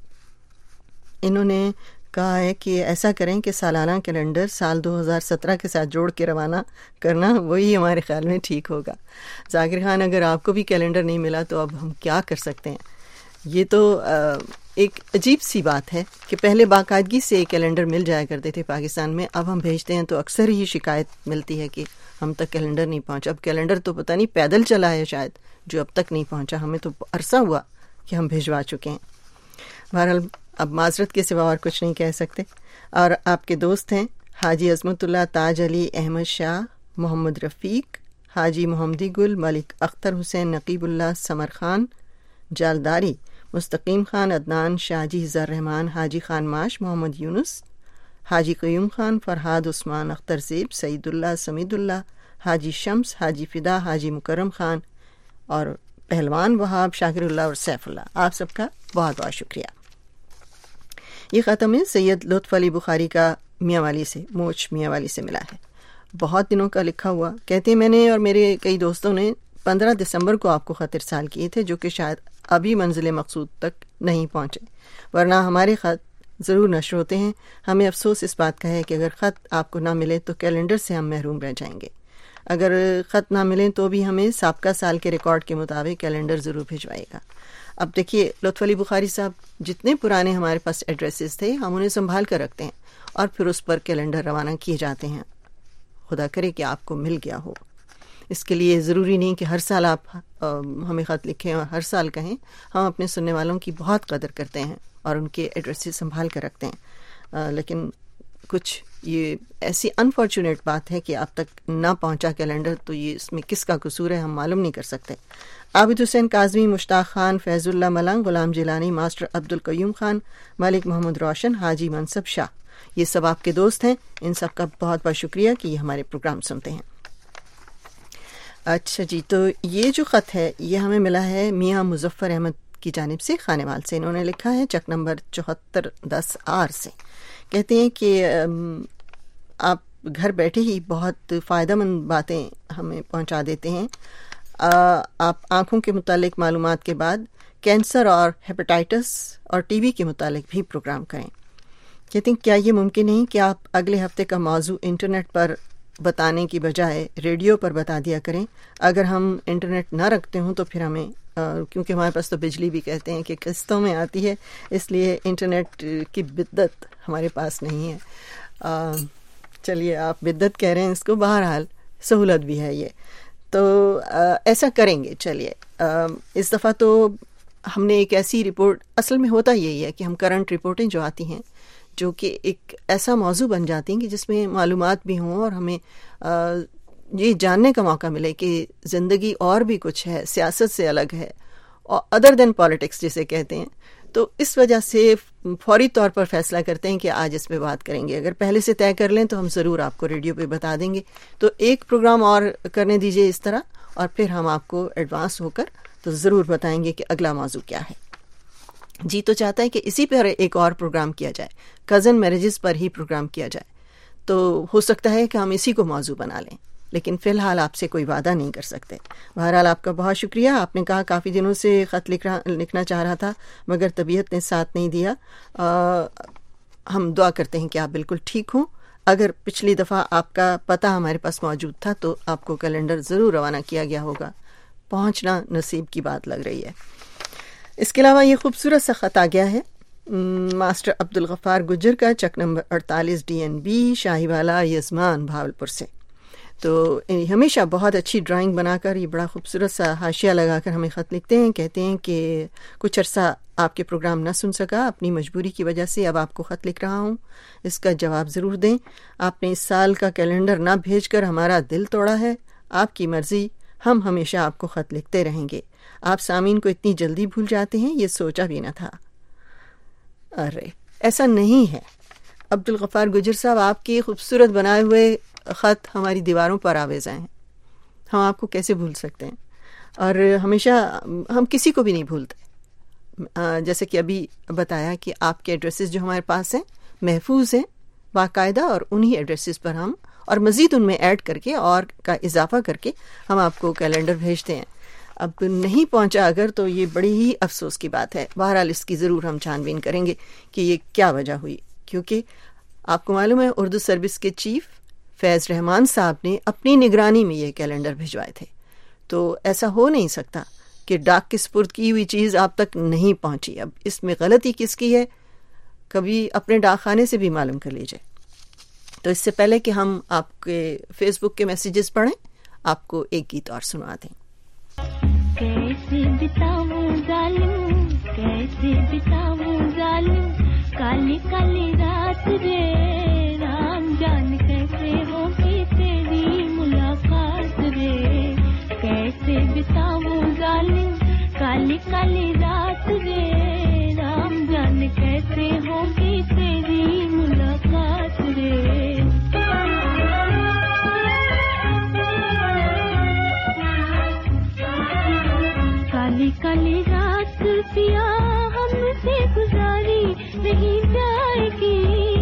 انہوں نے کہا ہے کہ ایسا کریں کہ سالانہ کیلنڈر سال 2017 کے ساتھ جوڑ کے روانہ کرنا، وہی ہمارے خیال میں ٹھیک ہوگا. ذاکر خان، اگر آپ کو بھی کیلنڈر نہیں ملا تو اب ہم کیا کر سکتے ہیں؟ یہ تو ایک عجیب سی بات ہے کہ پہلے باقاعدگی سے کیلنڈر مل جایا کرتے تھے پاکستان میں، اب ہم بھیجتے ہیں تو اکثر ہی شکایت ملتی ہے کہ ہم تک کیلنڈر نہیں پہنچا. اب کیلنڈر تو پتہ نہیں پیدل چلا ہے شاید، جو اب تک نہیں پہنچا. ہمیں تو عرصہ ہوا کہ ہم بھیجوا چکے ہیں. بہرحال اب معذرت کے سوا اور کچھ نہیں کہہ سکتے. اور آپ کے دوست ہیں حاجی عظمت اللہ، تاج علی، احمد شاہ، محمد رفیق، حاجی محمدی گل، ملک اختر حسین، نقیب اللہ، سمر خان جالداری، مستقیم خان، عدنان شاہجی، زر رحمان، حاجی خان ماش، محمد یونس، حاجی قیوم خان، فرحاد عثمان، اختر زیب، سعید اللہ، سمید اللہ، حاجی شمس، حاجی فدا، حاجی مکرم خان اور پہلوان وہاب، شاکر اللہ اور سیف اللہ. آپ سب کا بہت بہت شکریہ. یہ ختم ہے سید لطف علی بخاری کا میاں والی سے، موچ میاں والی سے ملا ہے، بہت دنوں کا لکھا ہوا. کہتے ہیں میں نے اور میرے کئی دوستوں نے 15 دسمبر کو آپ کو خط ارسال کیے تھے، جو کہ شاید ابھی منزل مقصود تک نہیں پہنچے، ورنہ ہمارے خط ضرور نشر ہوتے ہیں. ہمیں افسوس اس بات کا ہے کہ اگر خط آپ کو نہ ملے تو کیلنڈر سے ہم محروم رہ جائیں گے. اگر خط نہ ملیں تو بھی ہمیں سابقہ سال کے ریکارڈ کے مطابق کیلنڈر ضرور بھیجوائے گا. اب دیکھیے لطف علی بخاری صاحب، جتنے پرانے ہمارے پاس ایڈریسز تھے ہم انہیں سنبھال کر رکھتے ہیں اور پھر اس پر کیلنڈر روانہ کیے جاتے ہیں. خدا کرے کہ آپ کو مل گیا ہو. اس کے لیے ضروری نہیں کہ ہر سال آپ ہمیں خط لکھیں اور ہر سال کہیں. ہم اپنے سننے والوں کی بہت قدر کرتے ہیں اور ان کے ایڈریسز سنبھال کر رکھتے ہیں، لیکن کچھ یہ ایسی انفارچونیٹ بات ہے کہ اب تک نہ پہنچا کیلنڈر، تو یہ اس میں کس کا قصور ہے ہم معلوم نہیں کر سکتے. عابد حسین کاظمی، مشتاق خان، فیض اللہ ملنگ، غلام جیلانی، ماسٹر عبد القیوم خان، ملک محمد روشن، حاجی منصب شاہ، یہ سب آپ کے دوست ہیں. ان سب کا بہت بہت شکریہ کہ یہ ہمارے پروگرام سنتے ہیں. اچھا جی، تو یہ جو خط ہے یہ ہمیں ملا ہے میاں مظفر احمد کی جانب سے، خانے وال سے. انہوں نے لکھا ہے چک نمبر 7410R سے. کہتے ہیں کہ آپ گھر بیٹھے ہی بہت فائدہ مند باتیں ہمیں پہنچا دیتے ہیں. آپ آنکھوں کے متعلق معلومات کے بعد کینسر اور ہیپاٹائٹس اور ٹی بی کے متعلق بھی پروگرام کریں. کہتے ہیں کیا یہ ممکن نہیں کہ آپ اگلے ہفتے کا موضوع انٹرنیٹ پر بتانے کی بجائے ریڈیو پر بتا دیا کریں؟ اگر ہم انٹرنیٹ نہ رکھتے ہوں تو پھر ہمیں کیونکہ ہمارے پاس تو بجلی بھی کہتے ہیں کہ قسطوں میں آتی ہے، اس لیے انٹرنیٹ کی بدت ہمارے پاس نہیں ہے. چلیے آپ بدت کہہ رہے ہیں اس کو، بہرحال سہولت بھی ہے یہ، تو ایسا کریں گے. چلیے اس دفعہ تو ہم نے ایک ایسی رپورٹ، اصل میں ہوتا یہی ہے کہ ہم کرنٹ رپورٹیں جو آتی ہیں جو کہ ایک ایسا موضوع بن جاتی ہیں کہ جس میں معلومات بھی ہوں اور ہمیں یہ جاننے کا موقع ملے کہ زندگی اور بھی کچھ ہے، سیاست سے الگ ہے، اور ادر دین پالیٹکس جسے کہتے ہیں. تو اس وجہ سے فوری طور پر فیصلہ کرتے ہیں کہ آج اس پہ بات کریں گے. اگر پہلے سے طے کر لیں تو ہم ضرور آپ کو ریڈیو پہ بتا دیں گے. تو ایک پروگرام اور کرنے دیجئے اس طرح، اور پھر ہم آپ کو ایڈوانس ہو کر تو ضرور بتائیں گے کہ اگلا موضوع کیا ہے. جی تو چاہتا ہے کہ اسی پر ایک اور پروگرام کیا جائے، کزن میرجز پر ہی پروگرام کیا جائے. تو ہو سکتا ہے کہ ہم اسی کو موضوع بنا لیں، لیکن فی الحال آپ سے کوئی وعدہ نہیں کر سکتے. بہرحال آپ کا بہت شکریہ. آپ نے کہا کافی دنوں سے خط لکھنا چاہ رہا تھا مگر طبیعت نے ساتھ نہیں دیا. ہم دعا کرتے ہیں کہ آپ بالکل ٹھیک ہوں. اگر پچھلی دفعہ آپ کا پتہ ہمارے پاس موجود تھا تو آپ کو کیلنڈر ضرور روانہ کیا گیا ہوگا. پہنچنا نصیب کی بات لگ رہی ہے. اس کے علاوہ یہ خوبصورت سا خط آ گیا ہے ماسٹر عبد الغفار گجر کا، چک نمبر 48 DNB، شاہی والا، یزمان، بھاولپور سے. تو ہمیشہ بہت اچھی ڈرائنگ بنا کر یہ بڑا خوبصورت سا حاشیہ لگا کر ہمیں خط لکھتے ہیں. کہتے ہیں کہ کچھ عرصہ آپ کے پروگرام نہ سن سکا، اپنی مجبوری کی وجہ سے اب آپ کو خط لکھ رہا ہوں. اس کا جواب ضرور دیں. آپ نے اس سال کا کیلنڈر نہ بھیج کر ہمارا دل توڑا ہے. آپ کی مرضی، ہم ہمیشہ آپ کو خط لکھتے رہیں گے. آپ سامعین کو اتنی جلدی بھول جاتے ہیں، یہ سوچا بھی نہ تھا. ارے ایسا نہیں ہے عبد الغفار گجر صاحب، آپ کے خوبصورت بنائے ہوئے خط ہماری دیواروں پر آویزاں ہیں، ہم آپ کو کیسے بھول سکتے ہیں. اور ہمیشہ ہم کسی کو بھی نہیں بھولتے. جیسے کہ ابھی بتایا کہ آپ کے ایڈریسز جو ہمارے پاس ہیں محفوظ ہیں باقاعدہ, اور انہی ایڈریسز پر ہم اور مزید ان میں ایڈ کر کے اور کا اضافہ کر کے ہم آپ کو کیلنڈر بھیجتے ہیں. اب نہیں پہنچا اگر تو یہ بڑی ہی افسوس کی بات ہے. بہرحال اس کی ضرور ہم چھان بین کریں گے کہ یہ کیا وجہ ہوئی, کیونکہ آپ کو معلوم ہے اردو سروس کے چیف فیض رحمان صاحب نے اپنی نگرانی میں یہ کیلنڈر بھجوائے تھے. تو ایسا ہو نہیں سکتا کہ ڈاک کے سپرد کی ہوئی چیز آپ تک نہیں پہنچی. اب اس میں غلطی کس کی ہے, کبھی اپنے ڈاک خانے سے بھی معلوم کر لیجئے. تو اس سے پہلے کہ ہم آپ کے فیس بک کے میسیجز پڑھیں, آپ کو ایک گیت اور سنا دیں. کیسے بتاؤں ظالم, کیسے بتاؤں ظالم, کالی کالی رات رے, رام جان کیسے ہوگی تیری ملاقات رے. کیسے بتاؤں ظالم, کالی کالی رات رے, رام جان کیسے ہوگی تیری ملاقات رے. کالی کالی رات پیا ہم سے گزاری نہیں جائے گی,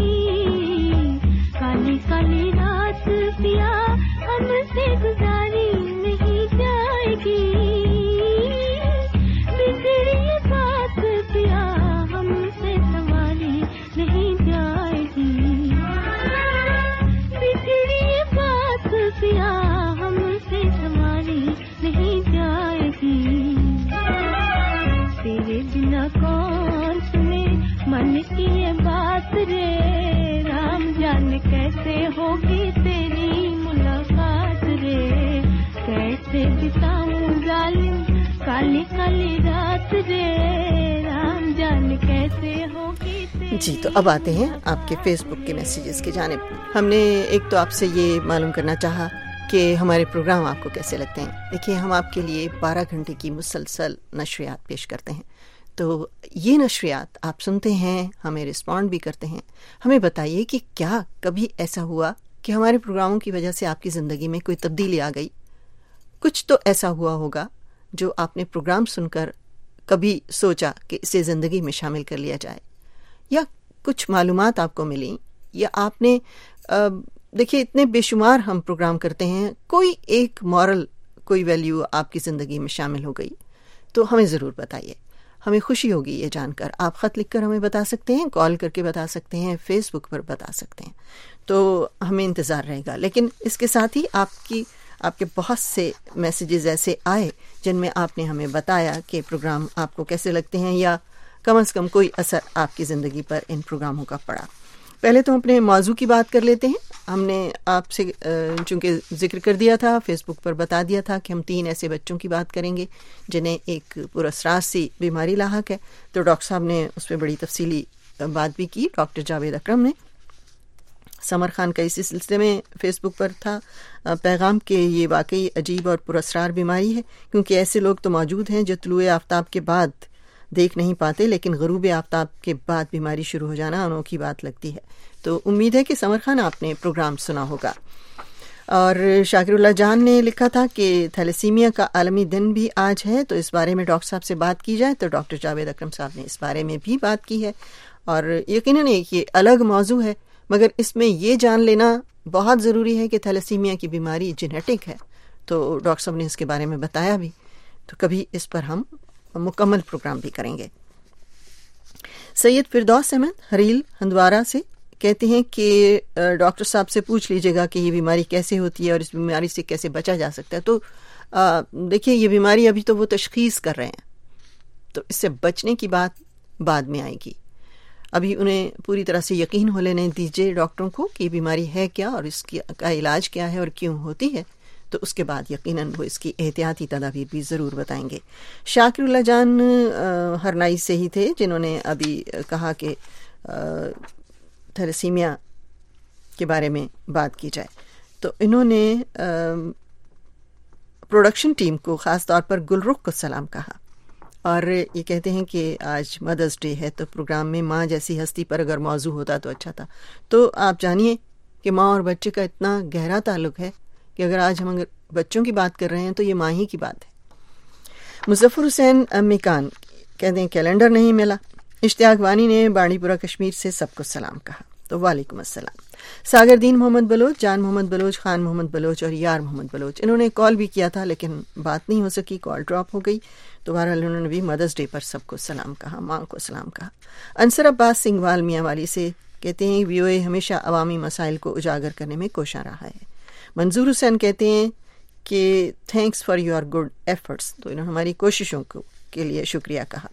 کالی کالی رات پیا ہم سے گزاری نہیں جائے گی. بگڑی بات پیا ہم سے سنواری نہیں جائے گی, بگڑی بات پیا ہم سے سنواری نہیں جائے گی. تیرے بنا کون سنے من کی یہ بات رے, رام جان کیسے ہوگی تیری ملاقات رے. کیسے بتاؤں ظالم, کالی کالی رات رے, رام جان کیسے ہوگی تیری. جی تو اب آتے ہیں آپ کے فیس بک کے میسیجز کی جانب. ہم نے ایک تو آپ سے یہ معلوم کرنا چاہا کہ ہمارے پروگرام آپ کو کیسے لگتے ہیں. دیکھیے ہم آپ کے لیے 12 گھنٹے کی مسلسل نشریات پیش کرتے ہیں, تو یہ نشریات آپ سنتے ہیں, ہمیں رسپونڈ بھی کرتے ہیں. ہمیں بتائیے کہ کیا کبھی ایسا ہوا کہ ہمارے پروگراموں کی وجہ سے آپ کی زندگی میں کوئی تبدیلی آ گئی. کچھ تو ایسا ہوا ہوگا جو آپ نے پروگرام سن کر کبھی سوچا کہ اسے زندگی میں شامل کر لیا جائے, یا کچھ معلومات آپ کو ملیں, یا آپ نے دیکھیے اتنے بے شمار ہم پروگرام کرتے ہیں, کوئی ایک مورل کوئی ویلیو آپ کی زندگی میں شامل ہو گئی. تو ہمیں ضرور بتائیے, ہمیں خوشی ہوگی یہ جان کر. آپ خط لکھ کر ہمیں بتا سکتے ہیں, کال کر کے بتا سکتے ہیں, فیس بک پر بتا سکتے ہیں, تو ہمیں انتظار رہے گا. لیکن اس کے ساتھ ہی آپ کے بہت سے میسیجز ایسے آئے جن میں آپ نے ہمیں بتایا کہ پروگرام آپ کو کیسے لگتے ہیں, یا کم از کم کوئی اثر آپ کی زندگی پر ان پروگراموں کا پڑا. پہلے تو اپنے موضوع کی بات کر لیتے ہیں. ہم نے آپ سے چونکہ ذکر کر دیا تھا, فیس بک پر بتا دیا تھا کہ ہم 3 ایسے بچوں کی بات کریں گے جنہیں ایک پراسرار سی بیماری لاحق ہے. تو ڈاکٹر صاحب نے اس پہ بڑی تفصیلی بات بھی کی. ڈاکٹر جاوید اکرم نے سمر خان کا اسی سلسلے میں فیس بک پر تھا پیغام کہ یہ واقعی عجیب اور پراسرار بیماری ہے, کیونکہ ایسے لوگ تو موجود ہیں جو طلوع آفتاب کے بعد دیکھ نہیں پاتے, لیکن غروب آفتاب کے بعد بیماری شروع ہو جانا انوکھی بات لگتی ہے. تو امید ہے کہ سمر خان آپ نے پروگرام سنا ہوگا. اور شاکر اللہ جان نے لکھا تھا کہ تھیلیسیمیا کا عالمی دن بھی آج ہے, تو اس بارے میں ڈاکٹر صاحب سے بات کی جائے. تو ڈاکٹر جاوید اکرم صاحب نے اس بارے میں بھی بات کی ہے, اور یقیناً یہ الگ موضوع ہے, مگر اس میں یہ جان لینا بہت ضروری ہے کہ تھیلیسیمیا کی بیماری جینیٹک ہے. تو ڈاکٹر صاحب نے اس کے بارے میں بتایا بھی, تو کبھی اس پر ہم مکمل پروگرام بھی کریں گے. سید فردوس احمد حریل ہندوارہ سے کہتے ہیں کہ ڈاکٹر صاحب سے پوچھ لیجئے گا کہ یہ بیماری کیسے ہوتی ہے اور اس بیماری سے کیسے بچا جا سکتا ہے. تو دیکھیے یہ بیماری ابھی تو وہ تشخیص کر رہے ہیں, تو اس سے بچنے کی بات بعد میں آئے گی. ابھی انہیں پوری طرح سے یقین ہو لینے دیجئے ڈاکٹروں کو کہ یہ بیماری ہے کیا اور اس کا علاج کیا ہے اور کیوں ہوتی ہے, تو اس کے بعد یقیناً وہ اس کی احتیاطی تدابیر بھی ضرور بتائیں گے. شاکر اللہ جان ہرنائی سے ہی تھے جنہوں نے ابھی کہا کہ تھیلیسیمیا کے بارے میں بات کی جائے. تو انہوں نے پروڈکشن ٹیم کو خاص طور پر گلرخ کو سلام کہا, اور یہ کہتے ہیں کہ آج مدرس ڈے ہے, تو پروگرام میں ماں جیسی ہستی پر اگر موضوع ہوتا تو اچھا تھا. تو آپ جانیے کہ ماں اور بچے کا اتنا گہرا تعلق ہے کہ اگر آج ہم بچوں کی بات کر رہے ہیں تو یہ ماں ہی کی بات ہے. मुजफ्फर हुसैन मिकान कहते हैं कैलेंडर नहीं मिला। इश्तियाक वानी ने बाड़ीपुरा कश्मीर से सबको सलाम कहा, तो वालेकुम अस्सलाम। सागरदीन मोहम्मद बलोच, जान मोहम्मद बलोच, खान मोहम्मद बलोच और यार मोहम्मद बलोच, इन्होंने कॉल भी किया था लेकिन बात नहीं हो सकी, कॉल ड्रॉप हो गई। तो बहरहाल उन्होंने भी मदर्स डे पर सबको सलाम कहा, माँ को सलाम कहा। अंसर अब्बास सिंघवाल मियाँ वाली से कहते हैं VOA हमेशा अवामी मसाइल को उजागर करने में कोशां रहा है। मंजूर हुसैन कहते हैं कि thanks for your good efforts, तो इन्होंने हमारी कोशिशों के लिए शुक्रिया कहा।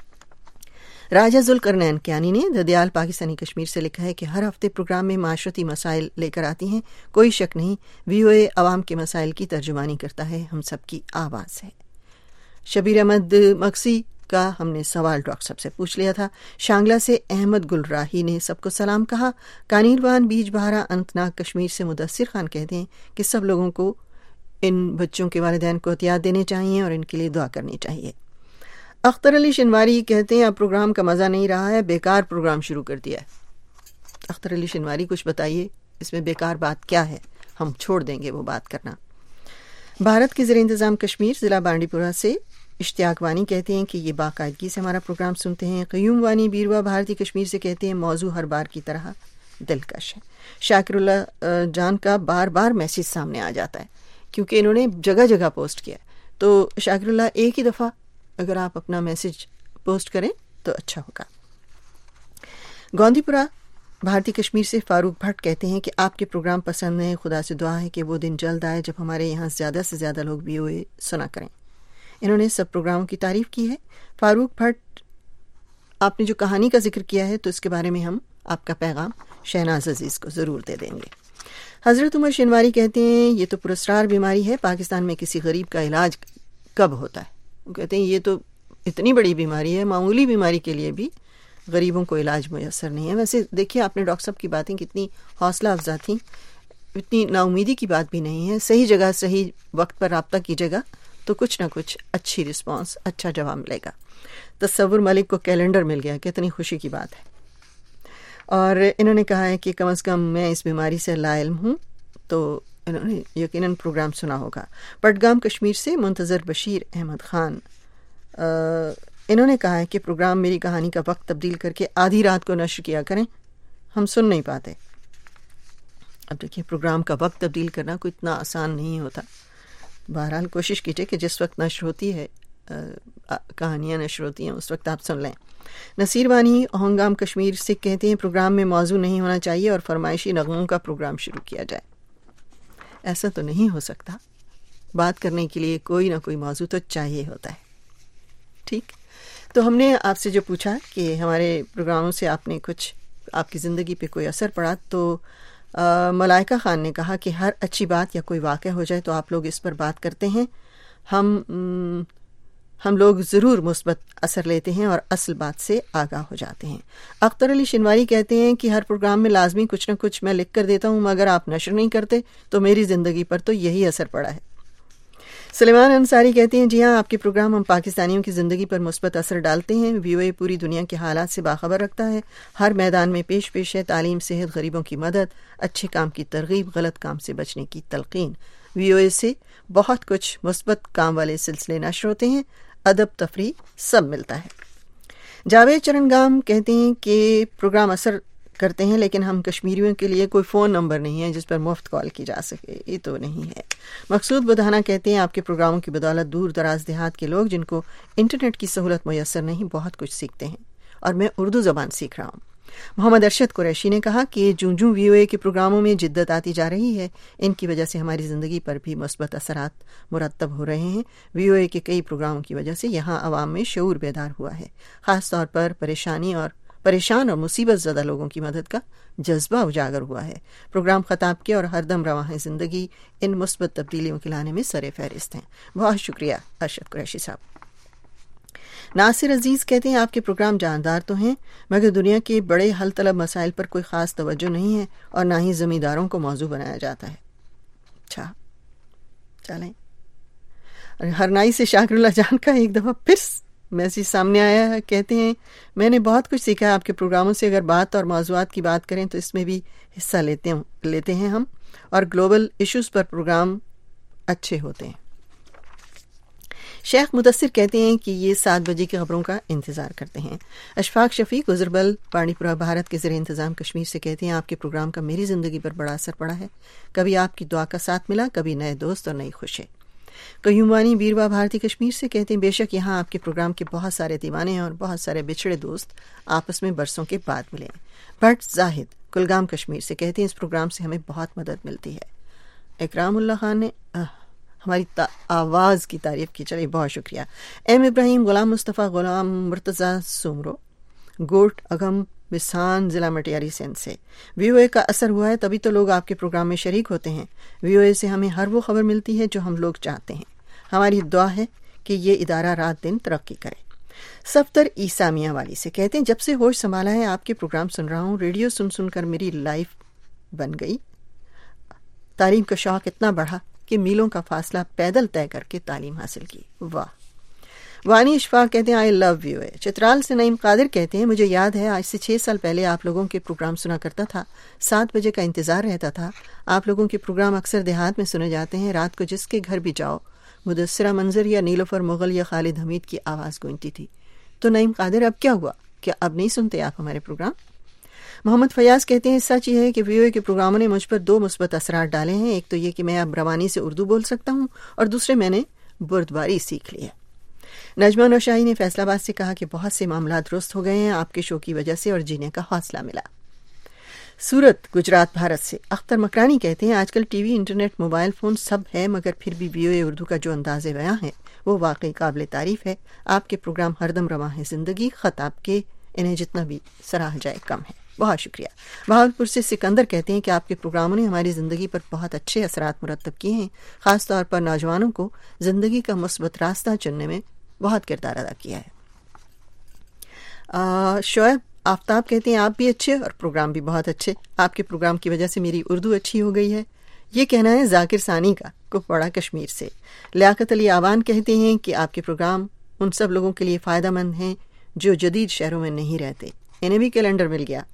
राजा जुल्करनैन क्यानी ने ददयाल पाकिस्तानी कश्मीर से लिखा है कि हर हफ्ते प्रोग्राम में माशरती मसाइल लेकर आती हैं, कोई शक नहीं VOA अवाम के मसाइल की तर्जुमानी करता है, हम सबकी आवाज़ है। शबीर अहमद मक्सी का हमने सवाल डॉक्टर साहब से पूछ लिया था। शांगला से अहमद गुलराही ने सबको सलाम कहा। कानीरवान बीज बहारा अनंतनाग कश्मीर से मुदस्सिर खान कहते हैं कि सब लोगों को इन बच्चों के वालिदैन को एहतियात देने चाहिए और इनके लिए दुआ करनी चाहिए। अख्तर अली शिनवारी कहते हैं अब प्रोग्राम का मज़ा नहीं रहा है, बेकार प्रोग्राम शुरू कर दिया है। अख्तर अली शिनवारी कुछ बताइए, इसमें बेकार बात क्या है, हम छोड़ देंगे वो बात करना। भारत के ज़ेर इंतज़ाम कश्मीर ज़िला बांडीपुरा से इश्तियाक वानी कहते हैं कि ये बाकायदगी से हमारा प्रोग्राम सुनते हैं। क़य्यूम वानी बीरवा भारतीय कश्मीर से कहते हैं मौजू हर बार की तरह दिलकश है। शाकिरुल्लाह जान का बार बार मैसेज सामने आ जाता है क्योंकि इन्होंने जगह जगह पोस्ट किया, तो शाकिरुल्लाह एक ही दफ़ा अगर आप अपना मैसेज पोस्ट करें तो अच्छा होगा। गोंदीपुरा भारतीय कश्मीर से फारूक भट्ट कहते हैं कि आपके प्रोग्राम पसंद हैं, खुदा से दुआ है कि वो दिन जल्द आए जब हमारे यहाँ ज़्यादा से ज़्यादा लोग VOA सुना करें। इन्होंने सब प्रोग्रामों की तारीफ़ की है। फारूक भट्ट, आपने जो कहानी का जिक्र किया है तो इसके बारे में हम आपका पैगाम शहनाज अजीज़ को ज़रूर दे देंगे। हज़रत उमर शिनवारी कहते हैं ये तो पुरस्कार बीमारी है, पाकिस्तान में किसी गरीब का इलाज कब होता है। वो कहते हैं ये तो इतनी बड़ी बीमारी है, मामूली बीमारी के लिए भी गरीबों को इलाज मुयसर नहीं है। वैसे देखिए आपने डॉक्टर साहब की बातें कितनी हौसला अफजा थी, इतनी नाउमीदी की बात भी नहीं है। सही जगह सही वक्त पर रब्ता कीजिएगा तो कुछ ना कुछ अच्छी रिस्पांस, अच्छा जवाब मिलेगा। तसव्वुर मलिक को कैलेंडर मिल गया, कितनी खुशी की बात है। और इन्होंने कहा है कि कम से कम मैं इस बीमारी से लाइल्म हूँ, तो इन्होंने यकीनन प्रोग्राम सुना होगा। पटगाम कश्मीर से मुंतज़र बशीर अहमद खान, इन्होंने कहा है कि प्रोग्राम मेरी कहानी का वक्त तब्दील करके आधी रात को नश्र किया करें, हम सुन नहीं पाते। अब देखिए प्रोग्राम का वक्त तब्दील करना कोई इतना आसान नहीं होता। बहरहाल कोशिश कीजिए कि जिस वक्त नश्र होती है, कहानियाँ नश्र होती हैं, उस वक्त आप सुन लें। नसीर वानी होंगाम कश्मीर से कहते हैं प्रोग्राम में मौजू नहीं होना चाहिए और फरमाइशी नगमों का प्रोग्राम शुरू किया जाए। ऐसा तो नहीं हो सकता, बात करने के लिए कोई ना कोई मौजू तो चाहिए होता है। ठीक, तो हमने आपसे जो पूछा कि हमारे प्रोग्रामों से आपने कुछ, आपकी ज़िंदगी पे कोई असर पड़ा, तो मलाइका खान ने कहा कि हर अच्छी बात या कोई वाक़या हो जाए तो आप लोग इस पर बात करते हैं। हम लोग ज़रूर मुस्बत असर लेते हैं और असल बात से आगाह हो जाते हैं। अख्तर अली शिनवारी कहते हैं कि हर प्रोग्राम में लाजमी कुछ न कुछ मैं लिख कर देता हूँ, मगर आप नशर नहीं करते तो मेरी ज़िंदगी पर तो यही असर पड़ा है। सलेमान अंसारी कहते हैं जी हाँ, आपके प्रोग्राम हम पाकिस्तानियों की ज़िंदगी पर मुस्बत असर डालते हैं। VOA पूरी दुनिया के हालात से बाखबर रखता है, हर मैदान में पेश है। तालीम, सेहत, गरीबों की मदद, अच्छे काम की तरगीब, गलत काम से बचने की तलकीन। VOA से बहुत कुछ मुस्बत काम वाले सिलसिले नशर होते हैं, अदब, तफरीह सब मिलता है। जावेद चरणगाम कहते हैं कि प्रोग्राम असर करते हैं, लेकिन हम कश्मीरियों के लिए कोई फ़ोन नंबर नहीं है जिस पर मुफ्त कॉल की जा सके, ये तो नहीं है। मकसूद बुधाना कहते हैं आपके प्रोग्रामों की बदौलत दूर दराज देहात के लोग जिनको इंटरनेट की सहूलत मुयसर नहीं, बहुत कुछ सीखते हैं और मैं उर्दू ज़बान सीख रहा हूँ। मोहम्मद अरशद कुरैशी ने कहा कि जूं जूं VOA के प्रोग्रामों में जिद्दत आती जा रही है, इनकी वजह से हमारी ज़िंदगी पर भी मुस्बत असरात मुरतब हो रहे हैं। VOA के कई प्रोग्रामों की वजह से यहाँ आवाम में शऊर बेदार हुआ है, ख़ास तौर पर परेशान और मुसीबत ज़दा लोगों की मदद का जज्बा उजागर हुआ है। प्रोग्राम ख़ताब के और हरदम रवां ज़िंदगी इन मुस्बत तब्दीलियों के लाने में सरे फहरिस्त हैं। बहुत शुक्रिया अरशद कुरैशी साहब। नासिर अजीज़ कहते हैं आपके प्रोग्राम जानदार तो हैं, मगर दुनिया के बड़े हल तलब मसाइल पर कोई ख़ास तवज्जो नहीं है और ना ही ज़मींदारों को मौजू बनाया जाता है। अच्छा चलें, हरनाई से शाकिरुल्लाह जान का एक दफ़ा फिर मैसेज सामने आया है। कहते हैं मैंने बहुत कुछ सीखा है आपके प्रोग्रामों से। अगर बात और मौज़ूआत की बात करें तो इसमें भी हिस्सा लेते हैं हम, और ग्लोबल इश्यूज़ पर प्रोग्राम अच्छे होते हैं। شیخ مدثر کہتے ہیں کہ یہ 7 بجے کی خبروں کا انتظار کرتے ہیں۔ اشفاق شفیق گزربل پانی پورہ بھارت کے زیر انتظام کشمیر سے کہتے ہیں آپ کے پروگرام کا میری زندگی پر بڑا اثر پڑا ہے، کبھی آپ کی دعا کا ساتھ ملا، کبھی نئے دوست اور نئی خوشی۔ قیوموانی بیروا بھارتی کشمیر سے کہتے ہیں بے شک یہاں آپ کے پروگرام کے بہت سارے دیوانے ہیں اور بہت سارے بچھڑے دوست آپس میں برسوں کے بعد ملے۔ بٹ زاہد کلگام کشمیر سے کہتے ہیں اس پروگرام سے ہمیں بہت مدد ملتی ہے۔ اکرام اللہ خان نے ہماری آواز کی تعریف کی، چلیے بہت شکریہ۔ ایم ابراہیم، غلام مصطفیٰ، غلام مرتضیٰ سومرو، گوٹ اگم بسان، ضلع مٹیاری سندھ سے وی او اے کا اثر ہوا ہے تبھی تو لوگ آپ کے پروگرام میں شریک ہوتے ہیں۔ وی او اے سے ہمیں ہر وہ خبر ملتی ہے جو ہم لوگ چاہتے ہیں۔ ہماری دعا ہے کہ یہ ادارہ رات دن ترقی کرے۔ صفتر عیسیٰ میاں والی سے کہتے ہیں جب سے ہوش سنبھالا ہے آپ کے پروگرام سن رہا ہوں، ریڈیو سن سن کر میری لائف بن گئی، تعلیم کا شوق اتنا بڑھا کہ میلوں کا فاصلہ پیدل طے کر کے تعلیم حاصل کی۔ واہ۔ وانی اشفاق کہتے ہیں آئی لو یو اے۔ چترال سے نعیم قادر کہتے ہیں مجھے یاد ہے آج سے 6 سال پہلے آپ لوگوں کے پروگرام سنا کرتا تھا، 7 بجے کا انتظار رہتا تھا۔ آپ لوگوں کے پروگرام اکثر دیہات میں سنے جاتے ہیں، رات کو جس کے گھر بھی جاؤ مدثرہ منظر یا نیلوفر مغل یا خالد حمید کی آواز گونجتی تھی۔ تو نعیم قادر اب کیا ہوا؟ کیا اب نہیں سنتے آپ ہمارے پروگرام؟ محمد فیاض کہتے ہیں سچ یہ ہے کہ وی او اے کے پروگراموں نے مجھ پر 2 مثبت اثرات ڈالے ہیں، ایک تو یہ کہ میں اب روانی سے اردو بول سکتا ہوں اور دوسرے میں نے بردباری سیکھ لی ہے۔ نجمہ نوشاہی نے فیصل آباد سے کہا کہ بہت سے معاملات درست ہو گئے ہیں آپ کے شو کی وجہ سے اور جینے کا حوصلہ ملا۔ سورت گجرات بھارت سے اختر مکرانی کہتے ہیں آج کل TV, internet, mobile phone سب ہے مگر پھر بھی وی او اے اردو کا جو انداز بیاں ہے وہ واقعی قابل تعریف ہے۔ آپ کے پروگرام ہر دم رواں ہے زندگی، خط آپ کے انہیں جتنا بھی سراہا جائے کم ہے۔ بہت شکریہ۔ بہاولپور سے سکندر کہتے ہیں کہ آپ کے پروگراموں نے ہماری زندگی پر بہت اچھے اثرات مرتب کیے ہیں، خاص طور پر نوجوانوں کو زندگی کا مثبت راستہ چننے میں بہت کردار ادا کیا ہے۔ شعیب آفتاب کہتے ہیں آپ بھی اچھے اور پروگرام بھی بہت اچھے، آپ کے پروگرام کی وجہ سے میری اردو اچھی ہو گئی ہے۔ یہ کہنا ہے ذاکر ثانی کا، کپواڑہ کشمیر سے۔ لیاقت علی آوان کہتے ہیں کہ آپ کے پروگرام ان سب لوگوں کے لیے فائدہ مند ہیں جو جدید شہروں میں نہیں رہتے، انہیں بھی کیلنڈر مل گیا۔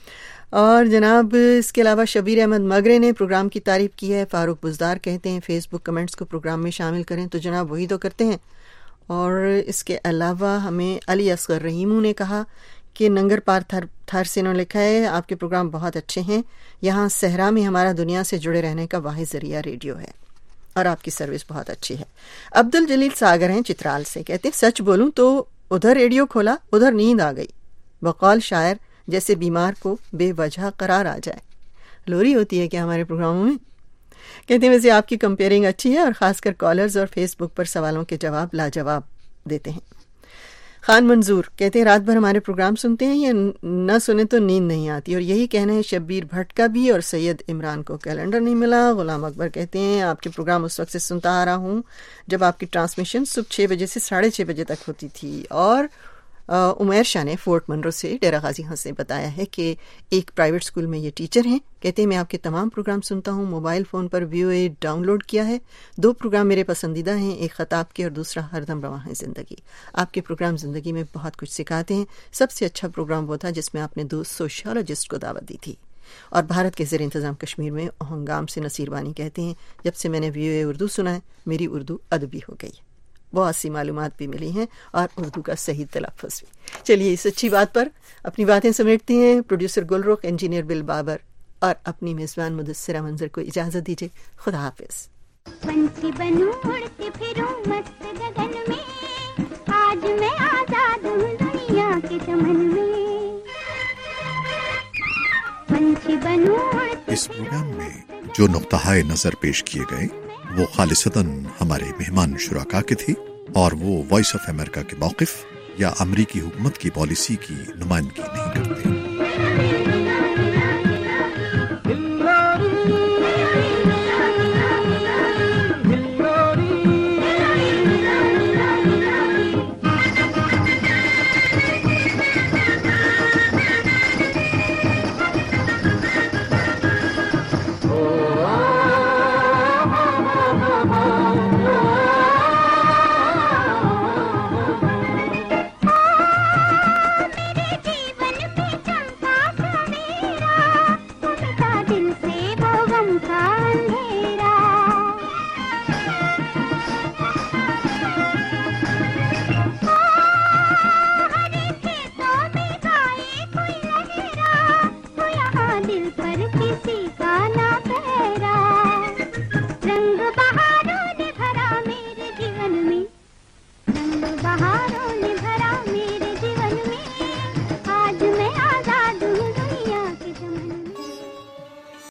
اور جناب اس کے علاوہ شبیر احمد مگرے نے پروگرام کی تعریف کی ہے۔ فاروق بزدار کہتے ہیں فیس بک کمنٹس کو پروگرام میں شامل کریں، تو جناب وہی تو کرتے ہیں۔ اور اس کے علاوہ ہمیں علی اصغر رحیمو نے کہا کہ ننگر پار تھر سے انہوں نے لکھا ہے آپ کے پروگرام بہت اچھے ہیں، یہاں صحرا میں ہمارا دنیا سے جڑے رہنے کا واحد ذریعہ ریڈیو ہے اور آپ کی سروس بہت اچھی ہے۔ عبد الجلیل ساگر ہیں چترال سے، کہتے ہیں سچ بولوں تو ادھر ریڈیو کھولا ادھر نیند آ گئی، بقول شاعر جیسے بیمار کو بے وجہ قرار آ جائے۔ لوری ہوتی ہے کیا ہمارے پروگراموں میں؟ کہتے ہیں ویسے آپ کی کمپیئرنگ اچھی ہے اور خاص کر کالرز اور فیس بک پر سوالوں کے جواب لاجواب دیتے ہیں۔ خان منظور کہتے ہیں رات بھر ہمارے پروگرام سنتے ہیں یا نہ سنیں تو نیند نہیں آتی، اور یہی کہنا ہے شبیر بھٹ کا بھی، اور سید عمران کو کیلنڈر نہیں ملا۔ غلام اکبر کہتے ہیں آپ کے پروگرام اس وقت سے سنتا آ رہا ہوں جب آپ کی ٹرانسمیشن صبح 6 بجے سے 6:30 بجے تک ہوتی تھی۔ اور عمیر شاہ نے فورٹ منرو سے ڈیرہ غازی ہنس نے بتایا ہے کہ ایک پرائیویٹ اسکول میں یہ ٹیچر ہیں، کہتے ہیں میں آپ کے تمام پروگرام سنتا ہوں، موبائل فون پر V O A download کیا ہے، 2 پروگرام میرے پسندیدہ ہیں، ایک خطاب کے اور دوسرا ہر دم رواں ہے زندگی۔ آپ کے پروگرام زندگی میں بہت کچھ سکھاتے ہیں، سب سے اچھا پروگرام وہ تھا جس میں آپ نے 2 سوشیولوجسٹ کو دعوت دی تھی۔ اور بھارت کے زیر انتظام کشمیر میں اہنگام سے نصیر بانی کہتے ہیں جب سے میں نے وی او اے اردو سنا ہے میری اردو ادبی ہو گئی، بہت سی معلومات بھی ملی ہیں اور اردو کا صحیح تلفظ بھی۔ چلیے اس اچھی بات پر اپنی باتیں سمیٹتے ہیں۔ پروڈیوسر گل رخ، انجینئر بل بابر اور اپنی میزبان مدثرہ منظر کو اجازت دیجیے۔ خدا حافظ۔ پنچھی بنوں اڑتی پھروں مست گگن میں، آج میں آزاد ہوں دنیا کے چمن میں، پنچھی بنوں اڑتی۔ اس پروگرام میں جو نقطہ نظر پیش کیے گئے وہ خالصتاً ہمارے مہمان شرکا کے تھے اور وہ وائس آف امریکہ کے موقف یا امریکی حکومت کی پالیسی کی نمائندگی نہیں کرتے۔